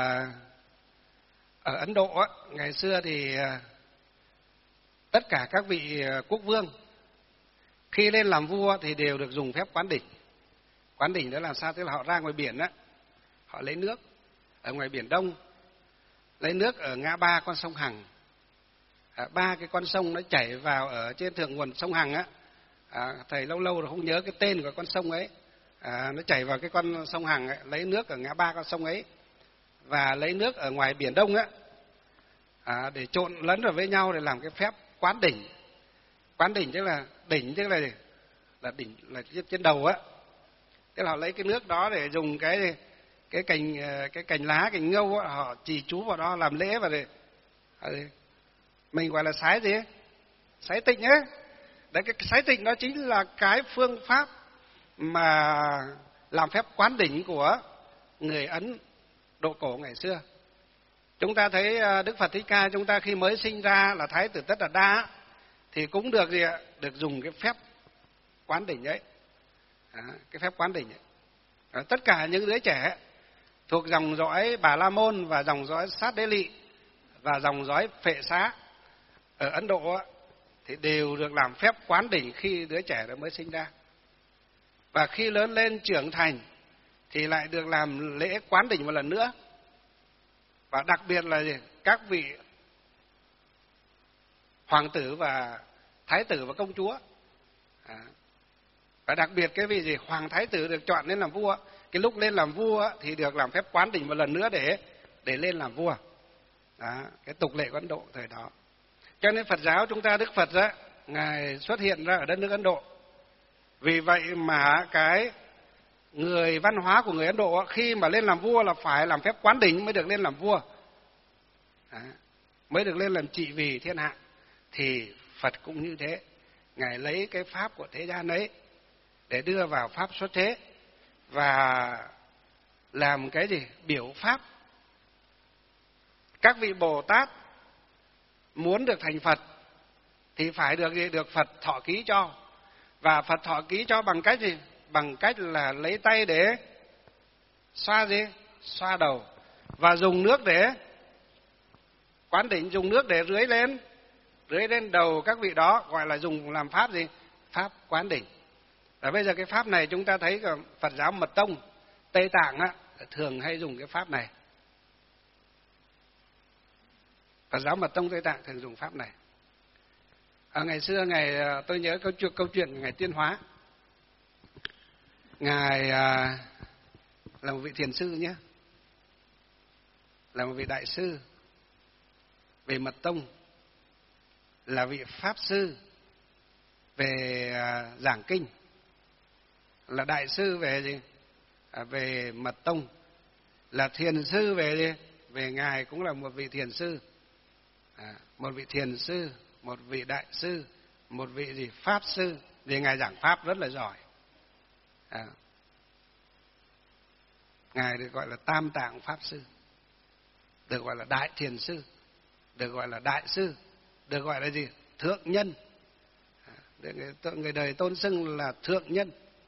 ở Ấn Độ á, ngày xưa thì tất cả các vị quốc vương khi lên làm vua thì đều được dùng phép quán đỉnh. Quán đỉnh đó là sao? Tức là họ ra ngoài biển á, họ lấy nước ở ngoài biển Đông, lấy nước ở ngã ba con sông Hằng. 3 cái con sông nó chảy vào ở trên thượng nguồn sông Hằng á. Thầy lâu rồi không nhớ cái tên của con sông ấy. Nó chảy vào cái con sông Hằng ấy, lấy nước ở ngã ba con sông ấy và lấy nước ở ngoài biển Đông á, để trộn lẫn vào với nhau để làm cái phép quán đỉnh. Quán đỉnh tức là đỉnh đỉnh là trên đầu á. Tức là họ lấy cái nước đó để dùng cái cành lá, cành ngâu á, họ trì chú vào đó làm lễ và để mình gọi là sái gì? Sái tịnh ấy. Đấy, cái sái tịnh đó chính là cái phương pháp mà làm phép quán đỉnh của người Ấn Độ cổ ngày xưa. Chúng ta thấy Đức Phật Thích Ca chúng ta khi mới sinh ra là Thái tử Tất Đạt Đa thì cũng được gì ạ? Được dùng cái phép quán đỉnh ấy. Cái phép quán đỉnh ấy. Tất cả những đứa trẻ thuộc dòng dõi Bà La Môn và dòng dõi Sát Đế Lị và dòng dõi Phệ Xá ở Ấn Độ thì đều được làm phép quán đỉnh khi đứa trẻ đó mới sinh ra. Và khi lớn lên trưởng thành thì lại được làm lễ quán đỉnh một lần nữa. Và đặc biệt là gì? Các vị hoàng tử và thái tử và công chúa. Và đặc biệt cái vị gì? Hoàng thái tử được chọn lên làm vua. Cái lúc lên làm vua thì được làm phép quán đỉnh một lần nữa để lên làm vua. Đó, cái tục lệ của Ấn Độ thời đó. Cho nên Phật giáo chúng ta, Đức Phật đó, Ngài xuất hiện ra ở đất nước Ấn Độ. Vì vậy mà cái người văn hóa của người Ấn Độ khi mà lên làm vua là phải làm phép quán đỉnh mới được lên làm vua. Đó, mới được lên làm trị vì thiên hạ. Thì Phật cũng như thế. Ngài lấy cái pháp của thế gian ấy để đưa vào pháp xuất thế và làm cái gì? Biểu pháp. Các vị Bồ Tát muốn được thành Phật thì phải được Phật thọ ký cho. Và Phật thọ ký cho bằng cách gì? Bằng cách là lấy tay để xoa gì? Xoa đầu. Và dùng nước để quán đỉnh, dùng nước để rưới lên đầu các vị đó, gọi là dùng làm pháp gì? Pháp quán đỉnh. Và bây giờ cái pháp này chúng ta thấy Phật giáo Mật Tông Tây Tạng thường hay dùng cái pháp này. Phật giáo Mật Tông Tây Tạng thường dùng pháp này. Ngày xưa tôi nhớ câu chuyện Ngài Tuyên Hóa. Ngài là một vị thiền sư nhé, là một vị đại sư về Mật Tông, là vị pháp sư về giảng kinh, là đại sư về gì? Về Mật Tông, là thiền sư về gì? Về Ngài cũng là một vị thiền sư, một vị thiền sư, một vị đại sư, một vị gì? Pháp sư. Vì Ngài giảng pháp rất là giỏi. Ngài được gọi là Tam Tạng Pháp Sư, được gọi là Đại Thiền Sư, được gọi là Đại Sư, được gọi là gì? Thượng Nhân. Người đời tôn xưng là Thượng Nhân.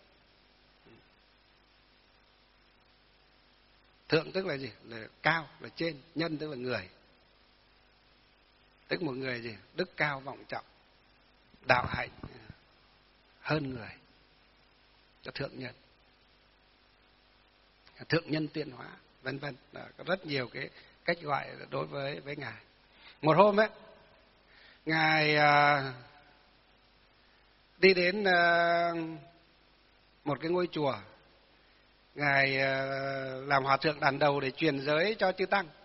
Thượng tức là gì? Là cao, là trên. Nhân tức là người. Tức một người gì? Đức cao vọng trọng, đạo hạnh hơn người, cho Thượng Nhân. Thượng Nhân Tuyên Hóa, vân vân. Có rất nhiều cái cách gọi đối với Ngài. Một hôm ấy, Ngài đi đến một cái ngôi chùa. Ngài làm hòa thượng đàn đầu để truyền giới cho chư tăng.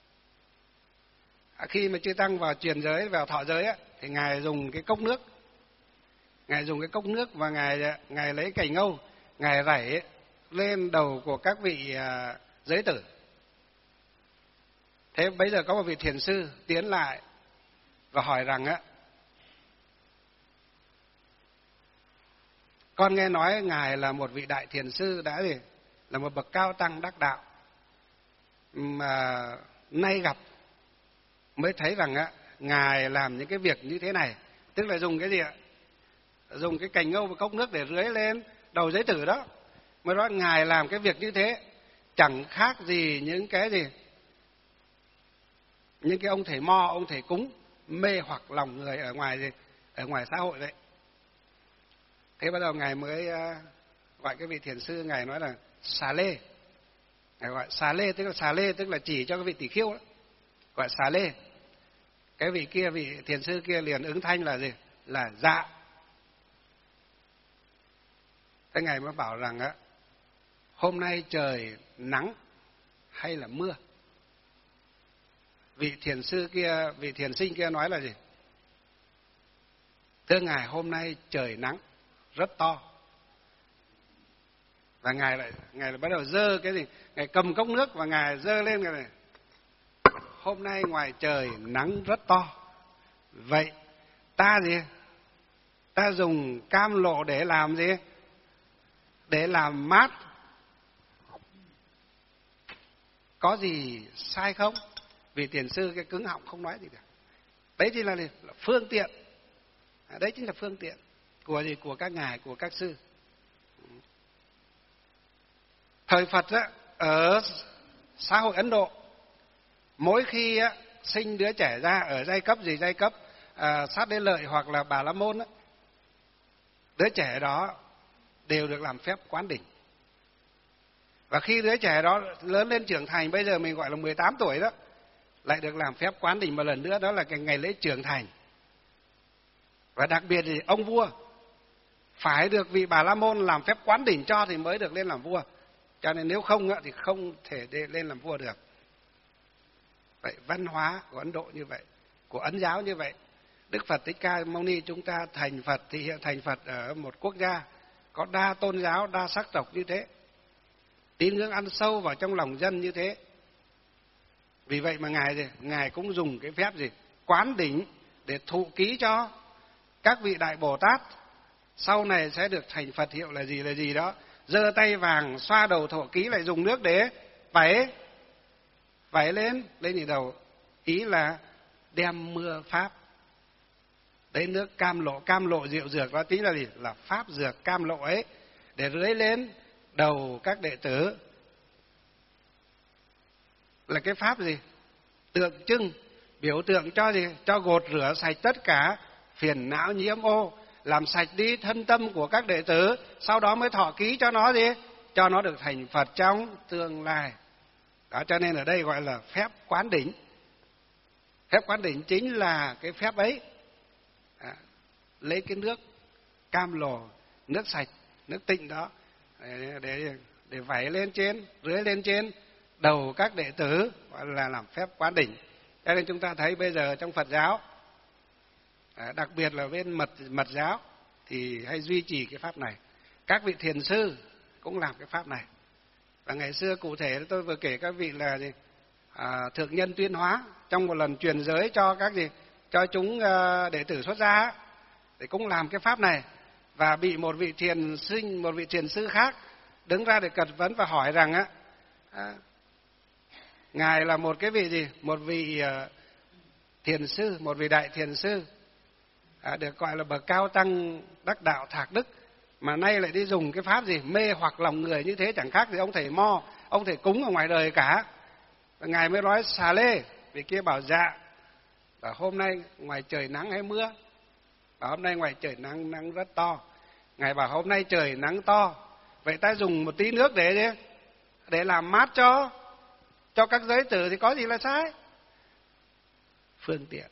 Khi mà chư tăng vào truyền giới, vào thọ giới ấy, thì Ngài dùng cái cốc nước. Ngài dùng cái cốc nước và Ngài lấy cành ngâu, Ngài rải lên đầu của các vị giới tử. Thế bây giờ có một vị thiền sư tiến lại và hỏi rằng con nghe nói Ngài là một vị đại thiền sư, đã gì? Là một bậc cao tăng đắc đạo, mà nay gặp mới thấy rằng Ngài làm những cái việc như thế này. Tức là dùng cái gì ạ? Dùng cái cành ngâu và cốc nước để rưới lên đầu giới tử đó. Mới nói Ngài làm cái việc như thế chẳng khác gì những cái gì? Những cái ông thầy mo, ông thầy cúng mê hoặc lòng người ở ngoài gì? Ở ngoài xã hội đấy. Thế bắt đầu Ngài mới gọi cái vị thiền sư, Ngài nói là xà lê. Ngài gọi xà lê tức là chỉ cho cái vị tỷ khiêu đó. Gọi xà lê. Cái vị kia, vị thiền sư kia liền ứng thanh là gì? Là dạ. Thế Ngài mới bảo rằng hôm nay trời nắng hay là mưa? Vị thiền sư kia, vị thiền sinh kia nói là gì? Thưa Ngài, hôm nay trời nắng rất to. Và Ngài lại bắt đầu giơ cái gì? Ngài cầm cốc nước và Ngài giơ lên cái này. Hôm nay ngoài trời nắng rất to. Vậy ta gì? Ta dùng cam lộ để làm gì? để làm mát. Có gì sai không? Vị thiền sư cái cứng họng không nói gì cả. Đấy thì là phương tiện. Đấy chính là phương tiện của gì? Của các ngài, của các sư. Thời Phật á, ở xã hội Ấn Độ, mỗi khi á, sinh đứa trẻ ra ở giai cấp gì, giai cấp Sát Đế Lợi hoặc là Bà La Môn á, đứa trẻ đó đều được làm phép quán đỉnh. Và khi đứa trẻ đó lớn lên trưởng thành, bây giờ mình gọi là 18 tuổi đó, lại được làm phép quán đỉnh một lần nữa, đó là cái ngày lễ trưởng thành. Và đặc biệt thì ông vua phải được vị Bà La Môn làm phép quán đỉnh cho thì mới được lên làm vua. Cho nên nếu không thì không thể lên làm vua được. Vậy văn hóa của Ấn Độ như vậy, của Ấn giáo như vậy. Đức Phật Thích Ca Mâu Ni chúng ta thành Phật thì hiện thành Phật ở một quốc gia có đa tôn giáo, đa sắc tộc như thế. Tín ngưỡng ăn sâu vào trong lòng dân như thế. Vì vậy mà Ngài cũng dùng cái phép gì? Quán đỉnh để thụ ký cho các vị Đại Bồ Tát sau này sẽ được thành Phật, hiệu là gì đó. Giơ tay vàng xoa đầu thọ ký, lại dùng nước để vẩy lên thì đầu. Ý là đem mưa pháp. Đấy, nước cam lộ rượu dược đó, tí là gì? Là pháp dược cam lộ ấy, để rưới lên đầu các đệ tử. Là cái pháp gì? Tượng trưng, biểu tượng cho gì? Cho gột rửa sạch tất cả phiền não nhiễm ô, làm sạch đi thân tâm của các đệ tử, sau đó mới thọ ký cho nó gì? Cho nó được thành Phật trong tương lai. Đó, cho nên ở đây gọi là phép quán đỉnh. Phép quán đỉnh chính là cái phép ấy. Lấy cái nước cam lồ, nước sạch, nước tịnh đó để vẩy lên trên, rưới lên trên đầu các đệ tử, gọi là làm phép quán đỉnh. Cho nên chúng ta thấy bây giờ trong Phật giáo, đặc biệt là bên mật giáo thì hay duy trì cái pháp này. Các vị thiền sư cũng làm cái pháp này. Và ngày xưa cụ thể tôi vừa kể các vị là gì? Thượng nhân Tuyên Hóa trong một lần truyền giới cho các gì? Cho chúng đệ tử xuất gia thì cũng làm cái pháp này, và bị một vị thiền sư khác đứng ra để cật vấn và hỏi rằng ngài là một cái vị gì? Một vị thiền sư, một vị đại thiền sư, được gọi là bậc cao tăng đắc đạo thạc đức, mà nay lại đi dùng cái pháp gì? Mê hoặc lòng người như thế, chẳng khác gì ông thầy mo, ông thầy cúng ở ngoài đời cả. Và ngài mới nói xà lê. Vị kia bảo dạ. Và hôm nay ngoài trời nắng hay mưa? Và hôm nay ngoài trời nắng rất to. Ngài bảo hôm nay trời nắng to, vậy ta dùng một tí nước để làm mát cho các giới tử thì có gì là sai? Phương tiện.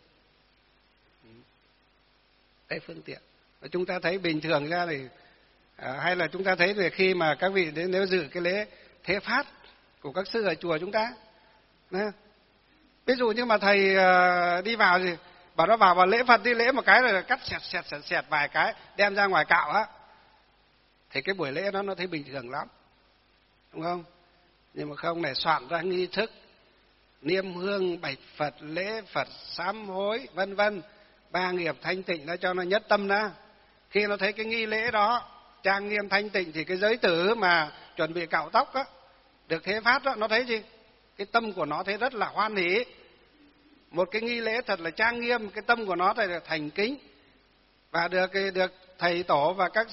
Đấy, phương tiện. Và chúng ta thấy bình thường ra thì hay là chúng ta thấy thì khi mà các vị đến nếu dự cái lễ thế phát của các sư ở chùa chúng ta, ví dụ như mà thầy đi vào thì bảo nó vào lễ Phật, đi lễ một cái rồi cắt sẹt vài cái đem ra ngoài cạo á, thì cái buổi lễ nó thấy bình thường lắm, đúng không? Nhưng mà không, này soạn ra nghi thức niêm hương, bạch Phật, lễ Phật, sám hối, vân vân, 3 nghiệp thanh tịnh, nó cho nó nhất tâm ra. Khi nó thấy cái nghi lễ đó trang nghiêm thanh tịnh thì cái giới tử mà chuẩn bị cạo tóc á, được thế phát đó, nó thấy gì? Cái tâm của nó thấy rất là hoan hỷ. Một cái nghi lễ thật là trang nghiêm, cái tâm của nó thì là thành kính, và được thầy tổ và các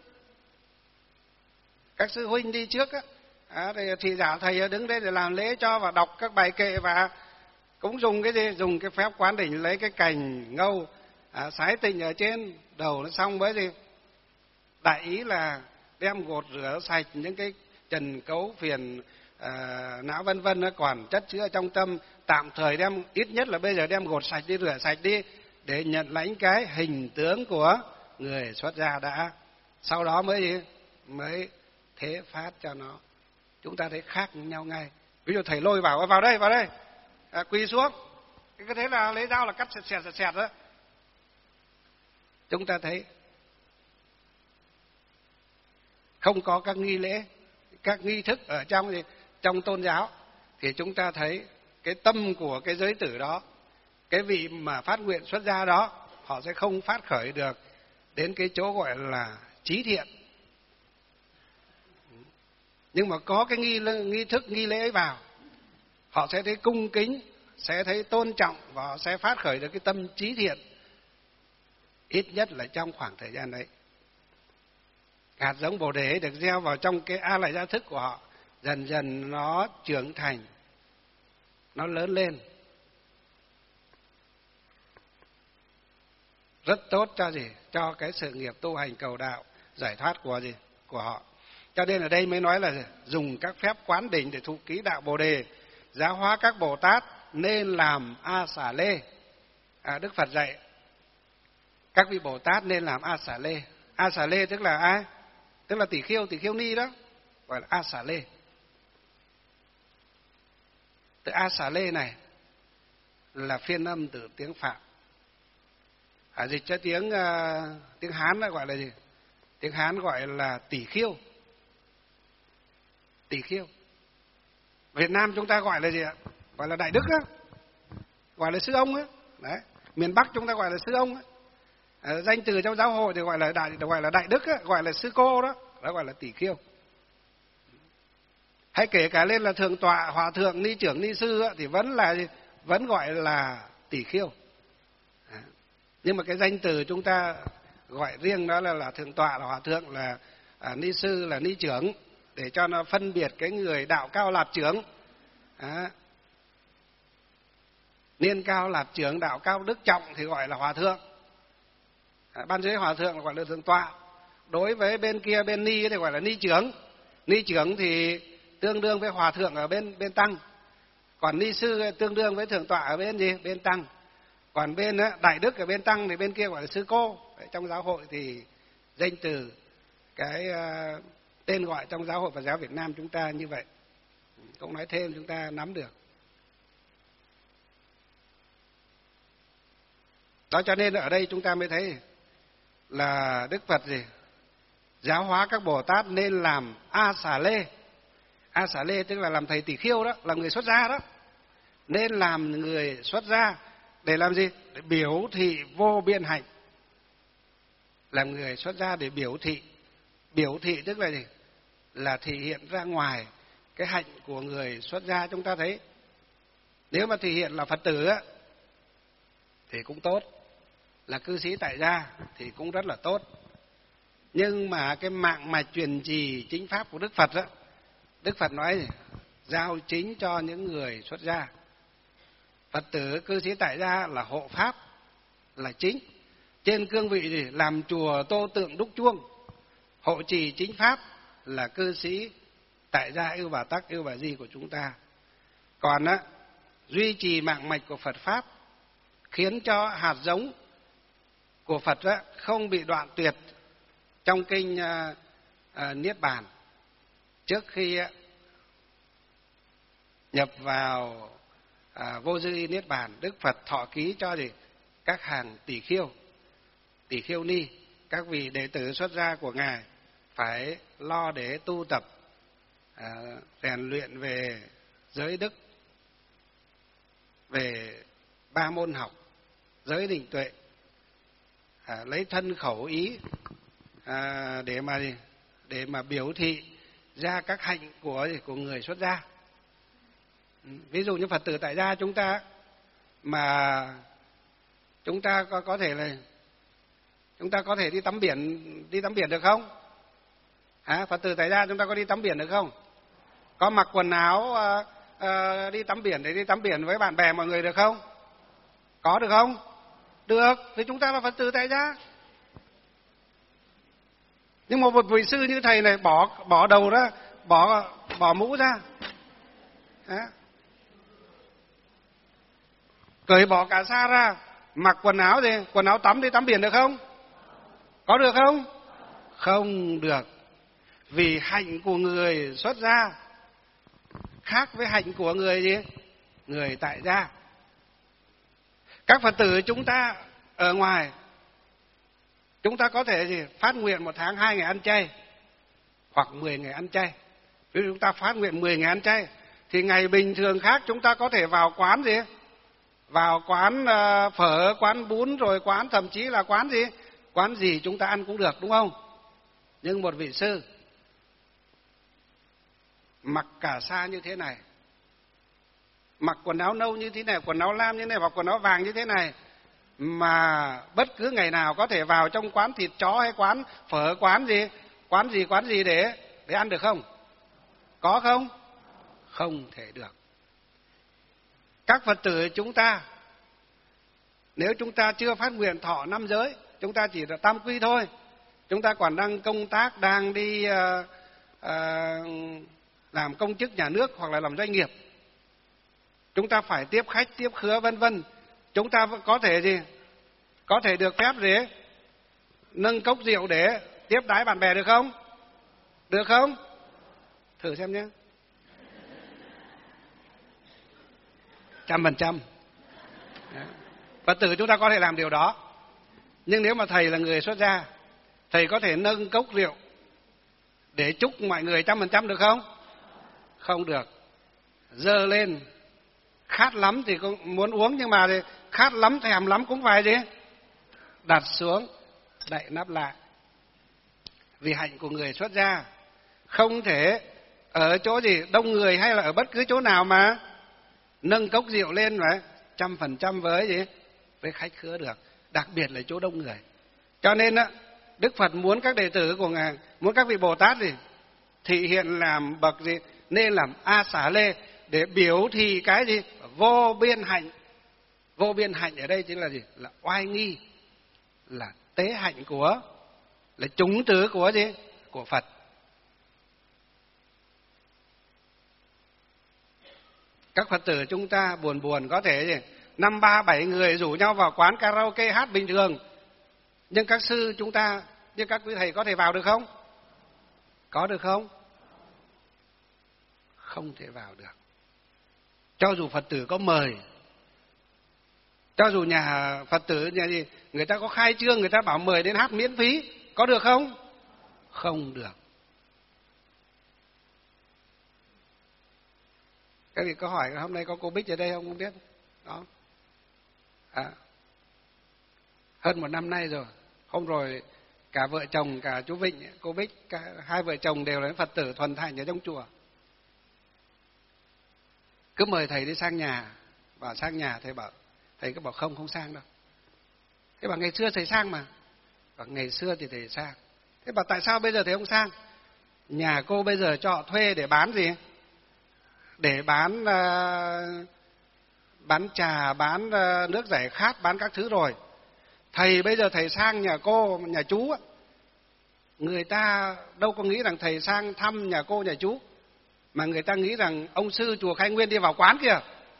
sư huynh đi trước á, thì giả thầy đứng đây để làm lễ cho và đọc các bài kệ, và cũng dùng cái gì? Dùng cái phép quán đỉnh, lấy cái cành ngâu sái tịnh ở trên đầu nó, xong mới gì? Đại ý là đem gột rửa sạch những cái trần cấu phiền não vân vân nó còn chất chứa trong tâm, tạm thời đem, ít nhất là bây giờ đem gột sạch đi, rửa sạch đi, để nhận lãnh cái hình tướng của người xuất gia đã, sau đó mới thế phát cho nó. Chúng ta thấy khác nhau ngay. Ví dụ thầy lôi vào đây quỳ xuống, cái thế là lấy dao là cắt sẹt đó. Chúng ta thấy không có các nghi lễ, các nghi thức ở trong tôn giáo, thì chúng ta thấy cái tâm của cái giới tử đó, cái vị mà phát nguyện xuất gia đó, họ sẽ không phát khởi được đến cái chỗ gọi là trí thiện. Nhưng mà có cái nghi thức, nghi lễ ấy vào, họ sẽ thấy cung kính, sẽ thấy tôn trọng và họ sẽ phát khởi được cái tâm trí thiện, ít nhất là trong khoảng thời gian đấy. Hạt giống Bồ Đề được gieo vào trong cái A Lại Gia thức của họ, dần dần nó trưởng thành, nó lớn lên, rất tốt cho gì? Cho cái sự nghiệp tu hành cầu đạo, giải thoát của họ. Cho nên ở đây mới nói là dùng các phép quán định để thụ ký đạo Bồ Đề, giáo hóa các Bồ Tát nên làm A Xà Lê. Đức Phật dạy các vị Bồ Tát nên làm A Xà Lê. A Xà Lê tức là ai? Tức là tỷ khiêu ni đó, gọi là A Xà Lê. Từ A Xà Lê này là phiên âm từ tiếng Phạn. Dịch cho tiếng Hán là gọi là gì? Tiếng Hán gọi là tỷ khiêu. Tỷ khiêu. Việt Nam chúng ta gọi là gì ạ? Gọi là Đại Đức á, gọi là Sư Ông á. Đấy. Miền Bắc chúng ta gọi là Sư Ông á. Danh từ trong giáo hội thì gọi là Đại Đức á, gọi là Sư Cô đó, đó gọi là tỷ khiêu. Hay kể cả lên là Thượng tọa, Hòa thượng, Ni trưởng, Ni sư á, thì vẫn gọi là tỷ khiêu. Nhưng mà cái danh từ chúng ta gọi riêng đó là Thượng tọa, là Hòa thượng, là Ni sư, là Ni trưởng, để cho nó phân biệt cái người đạo cao lạp trưởng. Niên cao lạp trưởng, đạo cao đức trọng thì gọi là Hòa thượng. Ban giới Hòa thượng gọi là Thượng tọa. Đối với bên kia, bên Ni thì gọi là Ni trưởng. Ni trưởng thì tương đương với Hòa thượng ở bên tăng. Còn Ni sư tương đương với Thượng tọa ở bên gì? Bên tăng. Còn bên Đại Đức ở bên tăng thì bên kia gọi là Sư Cô. Trong giáo hội thì danh từ, cái tên gọi trong giáo hội Phật giáo Việt Nam chúng ta như vậy. Cũng nói thêm chúng ta nắm được. Đó, cho nên ở đây chúng ta mới thấy là Đức Phật gì? Giáo hóa các Bồ Tát nên làm A Xà Lê. A Xà Lê tức là làm thầy tỷ khiêu đó, làm người xuất gia đó. Nên làm người xuất gia để làm gì? Để biểu thị vô biên hạnh. Làm người xuất gia để biểu thị. Biểu thị tức là gì? Là thể hiện ra ngoài cái hạnh của người xuất gia. Chúng ta thấy nếu mà thể hiện là Phật tử á thì cũng tốt, là cư sĩ tại gia thì cũng rất là tốt. Nhưng mà cái mạng mạch truyền trì chính pháp của Đức Phật á, Đức Phật nói gì? Giao chính cho những người xuất gia. Phật tử cư sĩ tại gia là hộ pháp, là chính. Trên cương vị gì? Làm chùa tô tượng đúc chuông. Hộ trì chính pháp là cư sĩ tại gia Ưu Bà Tắc, Ưu Bà Di của chúng ta. Còn á, duy trì mạng mạch của Phật pháp, khiến cho hạt giống của Phật á, không bị đoạn tuyệt trong kinh Niết Bàn. Trước khi nhập vào vô dư y Niết Bàn, Đức Phật thọ ký cho gì? Các hàng tỷ khiêu ni, các vị đệ tử xuất gia của Ngài phải lo để tu tập, rèn luyện về giới đức, về 3 môn học, giới định tuệ, lấy thân khẩu ý để mà biểu thị ra các hạnh của người xuất gia. Ví dụ như Phật tử tại gia chúng ta mà chúng ta có thể là chúng ta có thể đi tắm biển được không? Phật tử tại gia chúng ta có đi tắm biển được không? Có mặc quần áo đi tắm biển để đi tắm biển với bạn bè mọi người được không? Có được không? Được, thì chúng ta là Phật tử tại gia. Nhưng mà một vị sư như thầy này bỏ đầu ra, bỏ mũ ra, cởi bỏ cả sa ra, mặc quần áo tắm đi tắm biển được không? Có được không? Không được. Vì hạnh của người xuất gia khác với hạnh của người gì? Người tại gia. Các Phật tử chúng ta ở ngoài, chúng ta có thể gì? Phát nguyện 1 tháng 2 ngày ăn chay, hoặc 10 ngày ăn chay. Ví dụ chúng ta phát nguyện 10 ngày ăn chay, thì ngày bình thường khác chúng ta có thể vào quán gì? Vào quán phở, quán bún, rồi quán thậm chí là quán gì? Quán gì chúng ta ăn cũng được, đúng không? Nhưng một vị sư mặc cả sa như thế này, mặc quần áo nâu như thế này, quần áo lam như thế này, hoặc quần áo vàng như thế này, mà bất cứ ngày nào có thể vào trong quán thịt chó hay quán phở, quán gì để ăn được không? Có không? Không thể được. Các Phật tử chúng ta, nếu chúng ta chưa phát nguyện thọ năm giới, chúng ta chỉ là tam quy thôi, chúng ta còn đang công tác, đang đi làm công chức nhà nước hoặc là làm doanh nghiệp, chúng ta phải tiếp khách, tiếp khứa vân vân, chúng ta có thể gì? Có thể được phép để nâng cốc rượu để tiếp đái bạn bè được không? Được không? Thử xem nhé. 100%. Phật tử chúng ta có thể làm điều đó. Nhưng nếu mà thầy là người xuất gia, thầy có thể nâng cốc rượu để chúc mọi người 100% được không? Không được. Dơ lên, khát lắm thì cũng muốn uống, nhưng mà khát lắm, thèm lắm cũng phải gì? Đặt xuống, đậy nắp lại. Vì hạnh của người xuất gia không thể ở chỗ gì đông người hay là ở bất cứ chỗ nào mà nâng cốc rượu lên mà 100% với gì? Với khách khứa được, đặc biệt là chỗ đông người. Cho nên Đức Phật muốn các đệ tử của Ngài, muốn các vị Bồ Tát gì? Thị hiện làm bậc gì? Nên làm A Xá Lê để biểu thị cái gì? Vô biên hạnh. Vô biên hạnh ở đây chính là gì? Là oai nghi, là tế hạnh của, là chúng tứ của gì? Của Phật. Các Phật tử chúng ta buồn có thể gì? 5, 3, 7 người rủ nhau vào quán karaoke hát bình thường. Nhưng các sư chúng ta, nhưng các quý thầy có thể vào được không? Có được không? Không thể vào được. Cho dù Phật tử có mời, cho dù nhà Phật tử nhà gì, người ta có khai trương, người ta bảo mời đến hát miễn phí, có được không? Không được. Các vị có hỏi hôm nay có cô Bích ở đây không? Không biết. Đó. Hơn 1 năm nay rồi. Hôm rồi cả vợ chồng, cả chú Vịnh, cô Bích, hai vợ chồng đều là Phật tử thuần thành ở trong chùa. Cứ mời thầy đi sang nhà, vào sang nhà thầy cứ bảo không sang đâu. Thế bảo ngày xưa thầy sang mà. Bảo ngày xưa thì thầy sang. Thế bảo tại sao bây giờ thầy không sang? Nhà cô bây giờ cho họ thuê để bán gì? Để bán trà, bán nước giải khát, bán các thứ rồi. Thầy bây giờ thầy sang nhà cô, nhà chú, người ta đâu có nghĩ rằng thầy sang thăm nhà cô, nhà chú, mà người ta nghĩ rằng ông sư chùa Khai Nguyên đi vào quán kìa.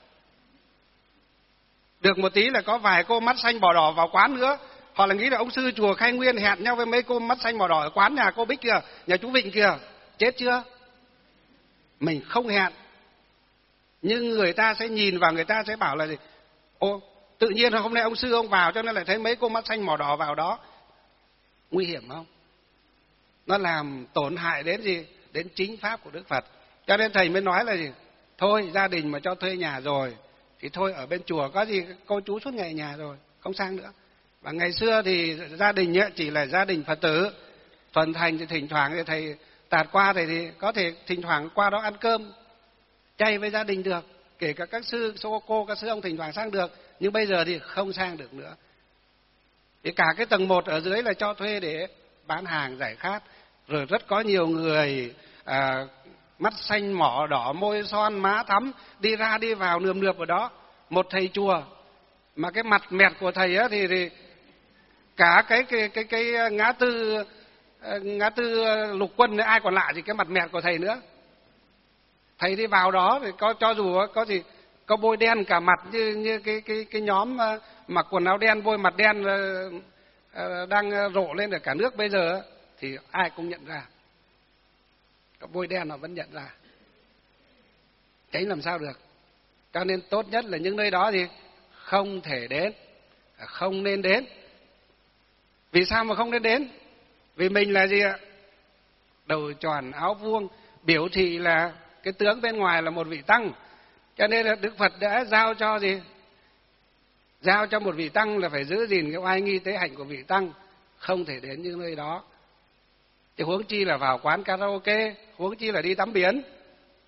Được một tí là có vài cô mắt xanh bò đỏ vào quán nữa. Họ là nghĩ là ông sư chùa Khai Nguyên hẹn nhau với mấy cô mắt xanh bò đỏ ở quán nhà cô Bích kìa, nhà chú Vịnh kìa. Chết chưa? Mình không hẹn. Nhưng người ta sẽ nhìn vào, người ta sẽ bảo là gì? Ô, tự nhiên hôm nay ông sư ông vào cho nên lại thấy mấy cô mắt xanh màu đỏ vào đó. Nguy hiểm không? Nó làm tổn hại đến gì? Đến chính pháp của Đức Phật. Cho nên thầy mới nói là gì? Thôi gia đình mà cho thuê nhà rồi thì thôi ở bên chùa có gì cô chú suốt ngày nhà rồi, không sang nữa. Và ngày xưa thì gia đình chỉ là gia đình Phật tử thuần thành, thì thỉnh thoảng thì thầy tạt qua thì có thể thỉnh thoảng qua đó ăn cơm chay với gia đình được, kể cả các sư cô, các sư ông thỉnh thoảng sang được, nhưng bây giờ thì không sang được nữa. Thì cả cái tầng 1 ở dưới là cho thuê để bán hàng giải khát, rồi rất có nhiều người mắt xanh mỏ đỏ, môi son má thắm, đi ra đi vào nườm nượp ở đó. Một thầy chùa mà cái mặt mẹt của thầy á thì cả cái ngã tư Lục Quân ai còn lạ gì cái mặt mẹt của thầy nữa. Thầy đi vào đó thì cho dù có gì có bôi đen cả mặt như cái nhóm mặc quần áo đen bôi mặt đen đang rộ lên ở cả nước bây giờ thì ai cũng nhận ra. Có bôi đen họ vẫn nhận ra. Tránh làm sao được. Cho nên tốt nhất là những nơi đó thì không thể đến, không nên đến. Vì sao mà không nên đến? Vì mình là gì ạ? Đầu tròn áo vuông, biểu thị là cái tướng bên ngoài là một vị tăng. Cho nên là Đức Phật đã giao cho gì? Giao cho một vị tăng là phải giữ gìn cái oai nghi tế hạnh của vị tăng, không thể đến những nơi đó. Thì huống chi là vào quán karaoke, huống chi là đi tắm biển.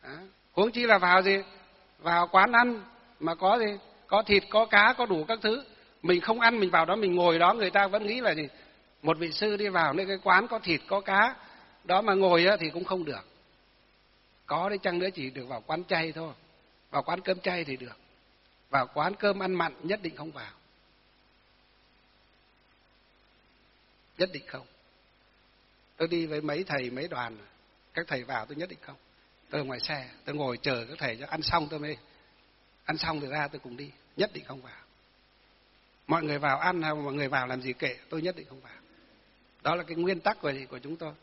Đó. Huống chi là vào gì? Vào quán ăn mà có gì? Có thịt, có cá, có đủ các thứ. Mình không ăn, mình vào đó mình ngồi đó, người ta vẫn nghĩ là gì? Một vị sư đi vào nơi cái quán có thịt, có cá đó mà ngồi á, thì cũng không được. Có đấy chăng nữa chỉ được vào quán chay thôi. Vào quán cơm chay thì được. Vào quán cơm ăn mặn nhất định không vào. Nhất định không. Tôi đi với mấy thầy, mấy đoàn, các thầy vào tôi nhất định không. Tôi ở ngoài xe, tôi ngồi chờ các thầy cho ăn xong tôi mới ăn xong rồi ra tôi cùng đi, nhất định không vào. Mọi người vào ăn hay mọi người vào làm gì kệ, tôi nhất định không vào. Đó là cái nguyên tắc của chúng tôi.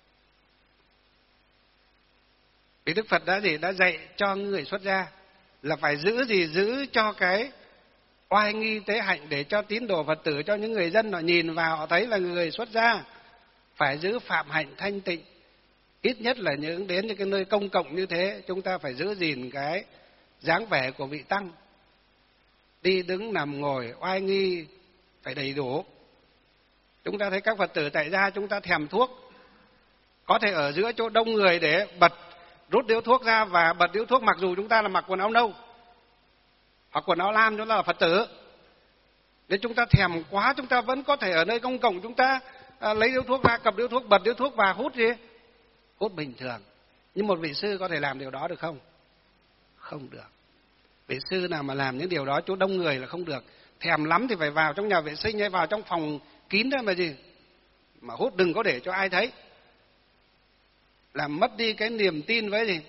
Vì Đức Phật đã dạy cho người xuất gia là phải giữ gì? Giữ cho cái oai nghi tế hạnh, để cho tín đồ Phật tử, cho những người dân họ nhìn vào họ thấy là người xuất gia. Phải giữ phạm hạnh thanh tịnh. Ít nhất là đến những cái nơi công cộng như thế, chúng ta phải giữ gìn cái dáng vẻ của vị tăng. Đi đứng nằm ngồi oai nghi phải đầy đủ. Chúng ta thấy các Phật tử tại gia chúng ta thèm thuốc, có thể ở giữa chỗ đông người để rút điếu thuốc ra và bật điếu thuốc, mặc dù chúng ta là mặc quần áo nâu hoặc quần áo lam, chúng ta là Phật tử. Nếu chúng ta thèm quá, chúng ta vẫn có thể ở nơi công cộng chúng ta lấy điếu thuốc ra, cầm điếu thuốc, bật điếu thuốc và hút gì? Hút bình thường. Nhưng một vị sư có thể làm điều đó được không? Không được. Vị sư nào mà làm những điều đó chỗ đông người là không được. Thèm lắm thì phải vào trong nhà vệ sinh hay vào trong phòng kín đó mà gì? Mà hút đừng có để cho ai thấy. Làm mất đi cái niềm tin với gì?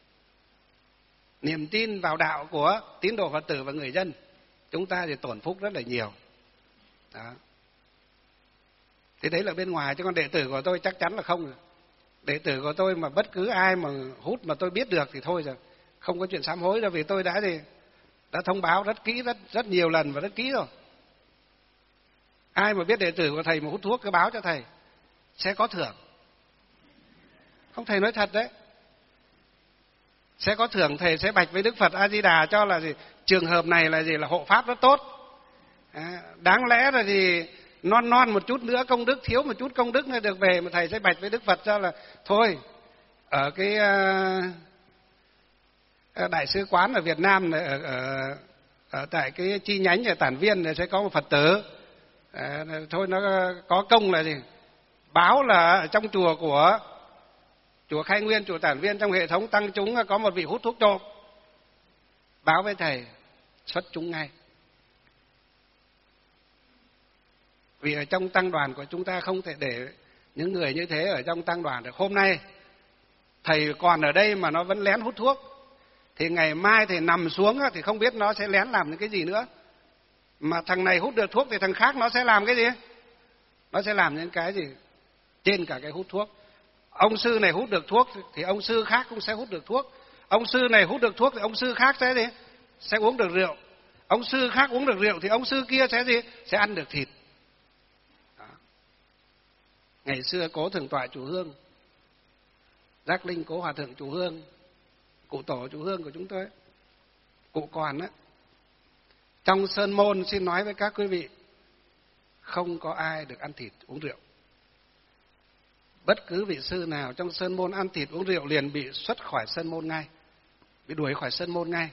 Niềm tin vào đạo của tín đồ Phật tử và người dân. Chúng ta thì tổn phúc rất là nhiều. Đó. Thế đấy là bên ngoài, chứ còn đệ tử của tôi chắc chắn là không. Đệ tử của tôi mà bất cứ ai mà hút mà tôi biết được thì thôi rồi. Không có chuyện sám hối đâu, vì tôi đã thông báo rất kỹ, rất nhiều lần và rất kỹ rồi. Ai mà biết đệ tử của thầy mà hút thuốc cứ báo cho thầy, sẽ có thưởng. Không, thầy nói thật đấy. Sẽ có thưởng, thầy sẽ bạch với Đức Phật A Di Đà cho là gì? Trường hợp này là gì? Là hộ pháp rất tốt. Đáng lẽ là gì? Non một chút nữa công đức, thiếu một chút công đức nữa được về, mà thầy sẽ bạch với Đức Phật cho là thôi, ở cái đại sứ quán ở Việt Nam này, ở tại cái chi nhánh ở Tản Viên này sẽ có một Phật tử, thôi nó có công là gì? Báo là trong chùa của chùa Khai Nguyên, chùa Tản Viên, trong hệ thống tăng chúng có một vị hút thuốc trộm. Báo với thầy, xuất chúng ngay. Vì ở trong tăng đoàn của chúng ta không thể để những người như thế ở trong tăng đoàn được. Hôm nay thầy còn ở đây mà nó vẫn lén hút thuốc, thì ngày mai thầy nằm xuống thì không biết nó sẽ lén làm những cái gì nữa. Mà thằng này hút được thuốc thì thằng khác nó sẽ làm cái gì? Nó sẽ làm những cái gì trên cả cái hút thuốc. Ông sư này hút được thuốc thì ông sư khác cũng sẽ hút được thuốc. Ông sư này hút được thuốc thì ông sư khác sẽ gì? Sẽ uống được rượu. Ông sư khác uống được rượu thì ông sư kia sẽ gì? Sẽ ăn được thịt. Đó. Ngày xưa Cố Thượng Tọa Chùa Hương, Giác Linh Cố Hòa Thượng Chùa Hương, cụ tổ Chùa Hương của chúng tôi, cụ còn á, trong sơn môn xin nói với các quý vị, không có ai được ăn thịt uống rượu. Bất cứ vị sư nào trong sơn môn ăn thịt uống rượu liền bị xuất khỏi sơn môn ngay, bị đuổi khỏi sơn môn ngay.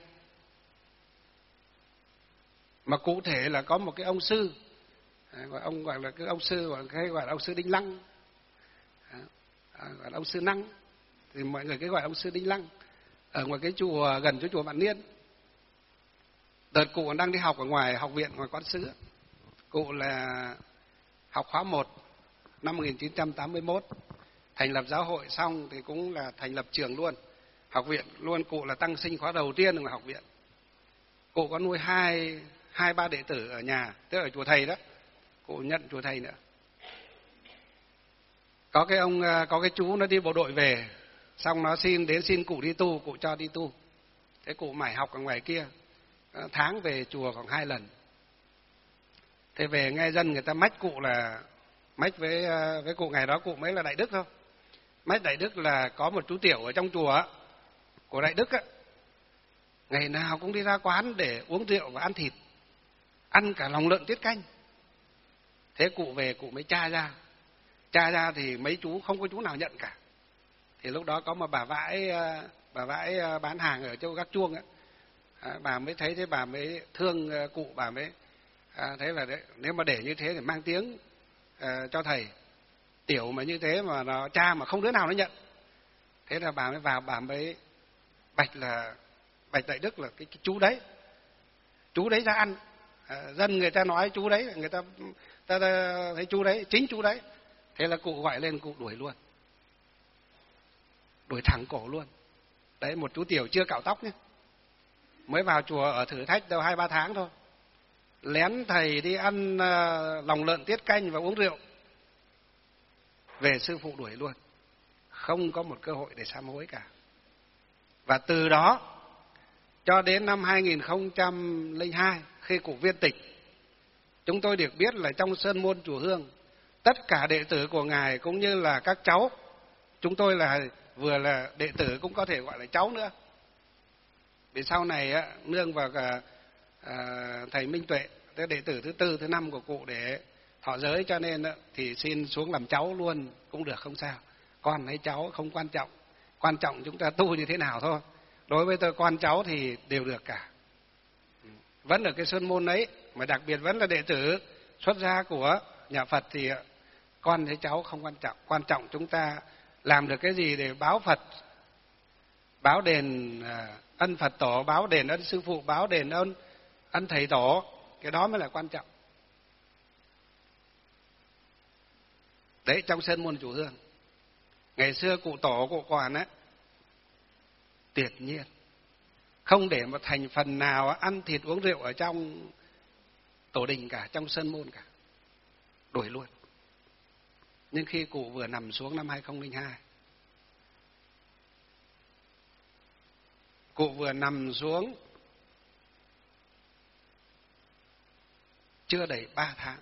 Mà cụ thể là có một cái ông sư, gọi là cái ông sư, gọi là ông sư Đinh Lăng, gọi là ông sư Năng, thì mọi người cứ gọi ông sư Đinh Lăng, ở ngoài cái chùa gần chỗ chùa Vạn Niên. Đợt cụ đang đi học ở ngoài học viện, ngoài Quán Sứ. Cụ là học khóa 1 năm 1981, thành lập giáo hội xong thì cũng là thành lập trường luôn, học viện luôn. Cụ là tăng sinh khóa đầu tiên ở ngoài học viện. Cụ có nuôi hai ba đệ tử ở nhà, tức ở chùa thầy đó. Cụ nhận chùa thầy nữa. Có cái chú nó đi bộ đội về, xong nó xin cụ đi tu, cụ cho đi tu. Thế cụ mải học ở ngoài kia, tháng về chùa khoảng 2 lần. Thế về nghe dân người ta mách cụ là mách với cụ, ngày đó cụ mới là Đại Đức thôi. Mách Đại Đức là có một chú tiểu ở trong chùa của Đại Đức á, ngày nào cũng đi ra quán để uống rượu và ăn thịt, ăn cả lòng lợn tiết canh. Thế cụ về cụ mới tra ra thì mấy chú không có chú nào nhận cả. Thì lúc đó có một bà bà vãi bán hàng ở chỗ Gác Chuông ấy. Bà mới thấy thế, bà mới thương cụ, bà mới thấy là đấy, nếu mà để như thế thì mang tiếng cho thầy. Tiểu mà như thế mà nó cha mà không đứa nào nó nhận. Thế là bà mới vào, bà mới bạch Đại Đức là cái chú đấy ra ăn. Dân người ta nói chú đấy, người ta thấy chú đấy, chính chú đấy. Thế là cụ gọi lên, cụ đuổi luôn, đuổi thẳng cổ luôn. Đấy, một chú tiểu chưa cạo tóc nhé, mới vào chùa ở thử thách đâu 2-3 tháng thôi, lén thầy đi ăn lòng lợn tiết canh và uống rượu, về sư phụ đuổi luôn, không có một cơ hội để sám hối cả. Và từ đó cho đến năm 2002, khi cụ viên tịch, chúng tôi được biết là trong Sơn môn Chùa Hương, tất cả đệ tử của ngài cũng như là các cháu, chúng tôi là vừa là đệ tử cũng có thể gọi là cháu nữa. Vì sau này nương vào thầy Minh Tuệ, đệ tử thứ 4, thứ 5 của cụ để thọ giới, cho nên thì xin xuống làm cháu luôn cũng được, không sao. Con hay cháu không quan trọng, quan trọng chúng ta tu như thế nào thôi. Đối với tôi con cháu thì đều được cả, vẫn ở cái sơn môn ấy, mà đặc biệt vẫn là đệ tử xuất gia của nhà Phật thì con hay cháu không quan trọng. Quan trọng chúng ta làm được cái gì để báo Phật, báo đền ân Phật tổ, báo đền ân sư phụ, báo đền ân thầy tổ, cái đó mới là quan trọng. Đấy, trong Sơn môn Chùa Hương, ngày xưa cụ tổ cụ còn á, tuyệt nhiên không để một thành phần nào ăn thịt uống rượu ở trong tổ đình cả, trong Sơn môn cả, đuổi luôn. Nhưng khi cụ vừa nằm xuống năm 2002, cụ vừa nằm xuống chưa đầy 3 tháng,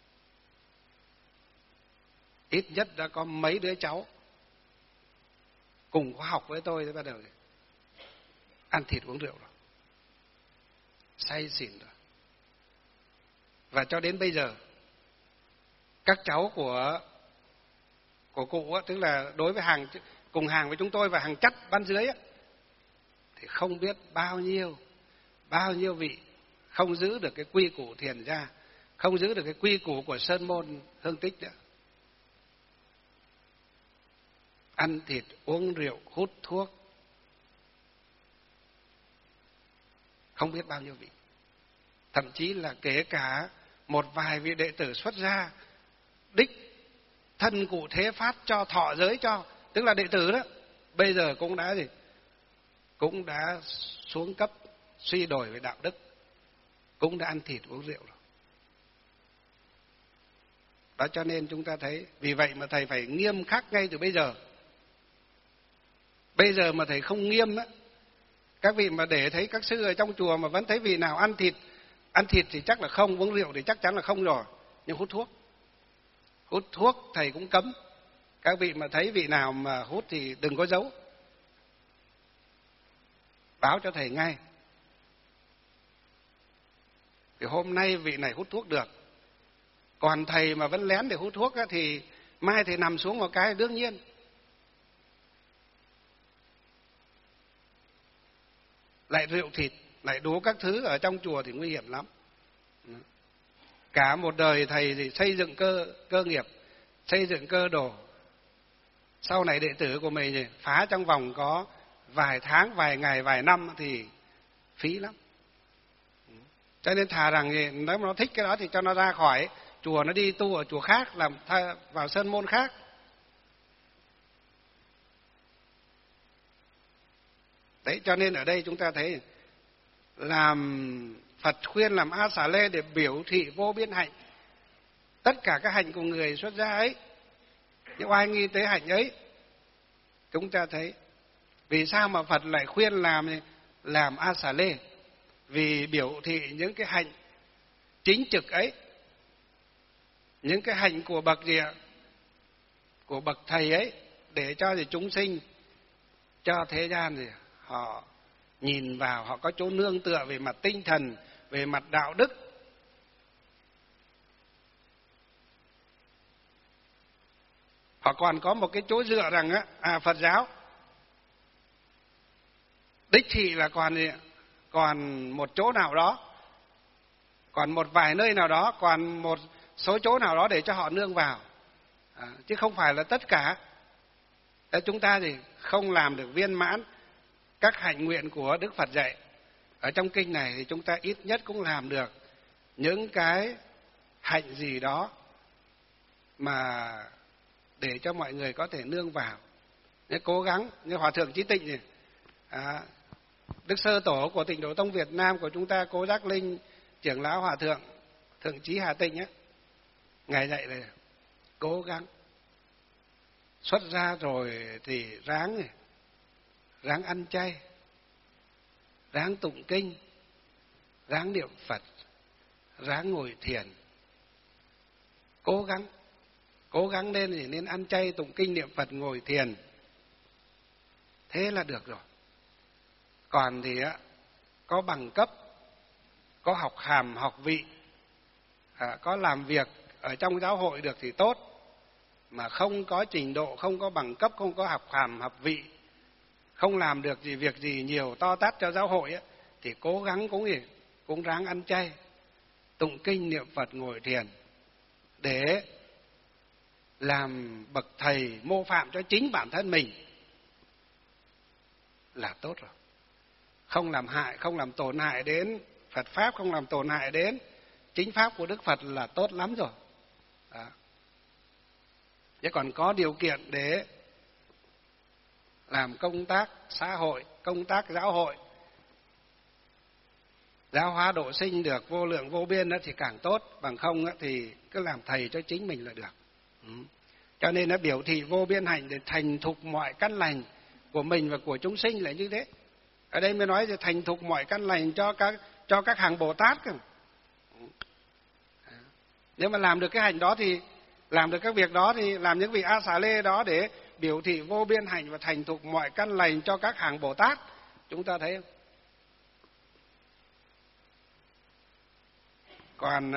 ít nhất đã có mấy đứa cháu cùng có học với tôi thì bắt đầu ăn thịt uống rượu rồi, say xỉn rồi. Và cho đến bây giờ, các cháu của cụ tức là đối với cùng hàng với chúng tôi và hàng chắt ban dưới thì không biết bao nhiêu vị không giữ được cái quy củ thiền gia, không giữ được cái quy củ của Sơn môn Hương Tích nữa. Ăn thịt uống rượu, hút thuốc, không biết bao nhiêu vị. Thậm chí là kể cả một vài vị đệ tử xuất gia đích thân cụ Thế Phát cho thọ giới cho, tức là đệ tử đó, bây giờ cũng đã xuống cấp, suy đổi về đạo đức, cũng đã ăn thịt uống rượu rồi. Đó, cho nên chúng ta thấy, vì vậy mà thầy phải nghiêm khắc ngay từ bây giờ. Bây giờ mà thầy không nghiêm á, các vị mà để thấy các sư ở trong chùa mà vẫn thấy vị nào ăn thịt thì chắc là không, uống rượu thì chắc chắn là không rồi. Nhưng hút thuốc thầy cũng cấm. Các vị mà thấy vị nào mà hút thì đừng có giấu, báo cho thầy ngay. Thì hôm nay vị này hút thuốc được, còn thầy mà vẫn lén để hút thuốc á, thì mai thầy nằm xuống một cái đương nhiên. Lại rượu thịt, lại đủ các thứ ở trong chùa thì nguy hiểm lắm. Cả một đời thầy thì xây dựng cơ nghiệp, xây dựng cơ đồ. Sau này đệ tử của mình thì phá trong vòng có vài tháng, vài ngày, vài năm thì phí lắm. Cho nên thà rằng thì nếu mà nó thích cái đó thì cho nó ra khỏi chùa, nó đi tu ở chùa khác, vào sơn môn khác. Đấy, cho nên ở đây chúng ta thấy làm Phật khuyên làm A Xà Lê để biểu thị vô biên hạnh. Tất cả các hạnh của người xuất gia ấy, những oai nghi tế hạnh ấy, chúng ta thấy vì sao mà Phật lại khuyên làm A Xà Lê? Vì biểu thị những cái hạnh chính trực ấy, những cái hạnh của bậc gì ạ? Của bậc thầy ấy, để cho thì chúng sinh, cho thế gian thì họ nhìn vào, họ có chỗ nương tựa về mặt tinh thần, về mặt đạo đức. Họ còn có một cái chỗ dựa rằng Phật giáo đích thị là còn một chỗ nào đó, còn một vài nơi nào đó, còn một số chỗ nào đó để cho họ nương vào, chứ không phải là tất cả. Chúng ta thì không làm được viên mãn các hạnh nguyện của Đức Phật dạy. Ở trong kinh này thì chúng ta ít nhất cũng làm được những cái hạnh gì đó mà để cho mọi người có thể nương vào. Nên cố gắng, như Hòa Thượng Chí Tịnh này, Đức Sơ Tổ của Tịnh Độ Tông Việt Nam của chúng ta, Cô Giác Linh, trưởng lão Hòa Thượng Thượng Chí Hà Tịnh ấy, Ngài dạy là cố gắng xuất ra rồi thì ráng ăn chay, ráng tụng kinh, ráng niệm Phật, ráng ngồi thiền. Cố gắng nên ăn chay, tụng kinh, niệm Phật, ngồi thiền. Thế là được rồi. Còn thì có bằng cấp, có học hàm, học vị, có làm việc ở trong giáo hội được thì tốt, mà không có trình độ, không có bằng cấp, không có học hàm, học vị, không làm được việc gì nhiều to tát cho giáo hội ấy, thì cố gắng cũng ráng ăn chay, tụng kinh, niệm Phật, ngồi thiền để làm bậc thầy mô phạm cho chính bản thân mình là tốt rồi. Không làm hại, không làm tổn hại đến Phật Pháp, không làm tổn hại đến chính Pháp của Đức Phật là tốt lắm rồi. Đó. Chứ còn có điều kiện để làm công tác xã hội, công tác giáo hội, giáo hóa độ sinh được vô lượng vô biên đó thì càng tốt. Bằng không thì cứ làm thầy cho chính mình là được. Cho nên nó biểu thị vô biên hạnh để thành thục mọi căn lành của mình và của chúng sinh là như thế. Ở đây mới nói là thành thục mọi căn lành cho các hàng Bồ Tát cơ. Nếu mà làm được cái hạnh đó thì làm được các việc đó thì làm những vị A Xà Lê đó để biểu thị vô biên hạnh và thành thục mọi căn lành cho các hàng Bồ Tát. Chúng ta thấy không? Còn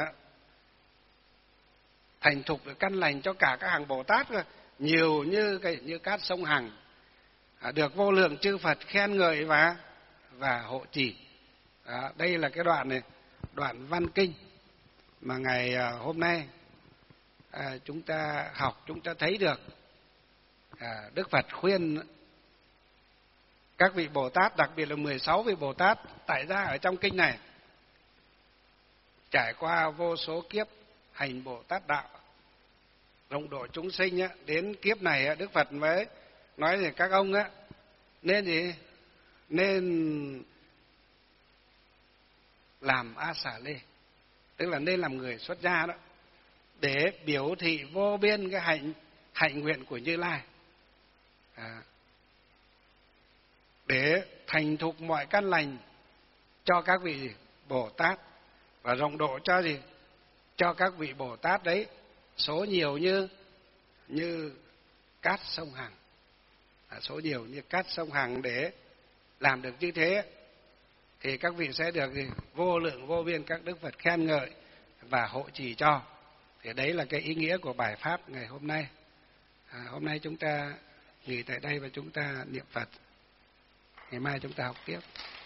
thành thục được căn lành cho cả các hàng Bồ Tát nhiều như cát sông Hằng, được vô lượng chư Phật khen ngợi và hộ trì. Đây là cái đoạn này, đoạn văn kinh mà ngày hôm nay chúng ta học, chúng ta thấy được Đức Phật khuyên các vị Bồ Tát, đặc biệt là 16 vị Bồ Tát tại gia ở trong kinh này, trải qua vô số kiếp hành Bồ Tát đạo, rộng độ chúng sinh đến kiếp này Đức Phật mới nói là các ông nên làm A Xà Lê, tức là nên làm người xuất gia đó, để biểu thị vô biên cái hạnh nguyện của Như Lai, để thành thục mọi căn lành cho các vị Bồ Tát và rộng độ cho các vị Bồ Tát đấy số nhiều như cát sông Hằng, số nhiều như cát sông Hằng. Để làm được như thế thì các vị sẽ được vô lượng vô biên các Đức Phật khen ngợi và hộ trì cho. Thì đấy là cái ý nghĩa của bài pháp ngày hôm nay. Hôm nay chúng ta nghỉ tại đây và chúng ta niệm Phật. Ngày mai chúng ta học tiếp.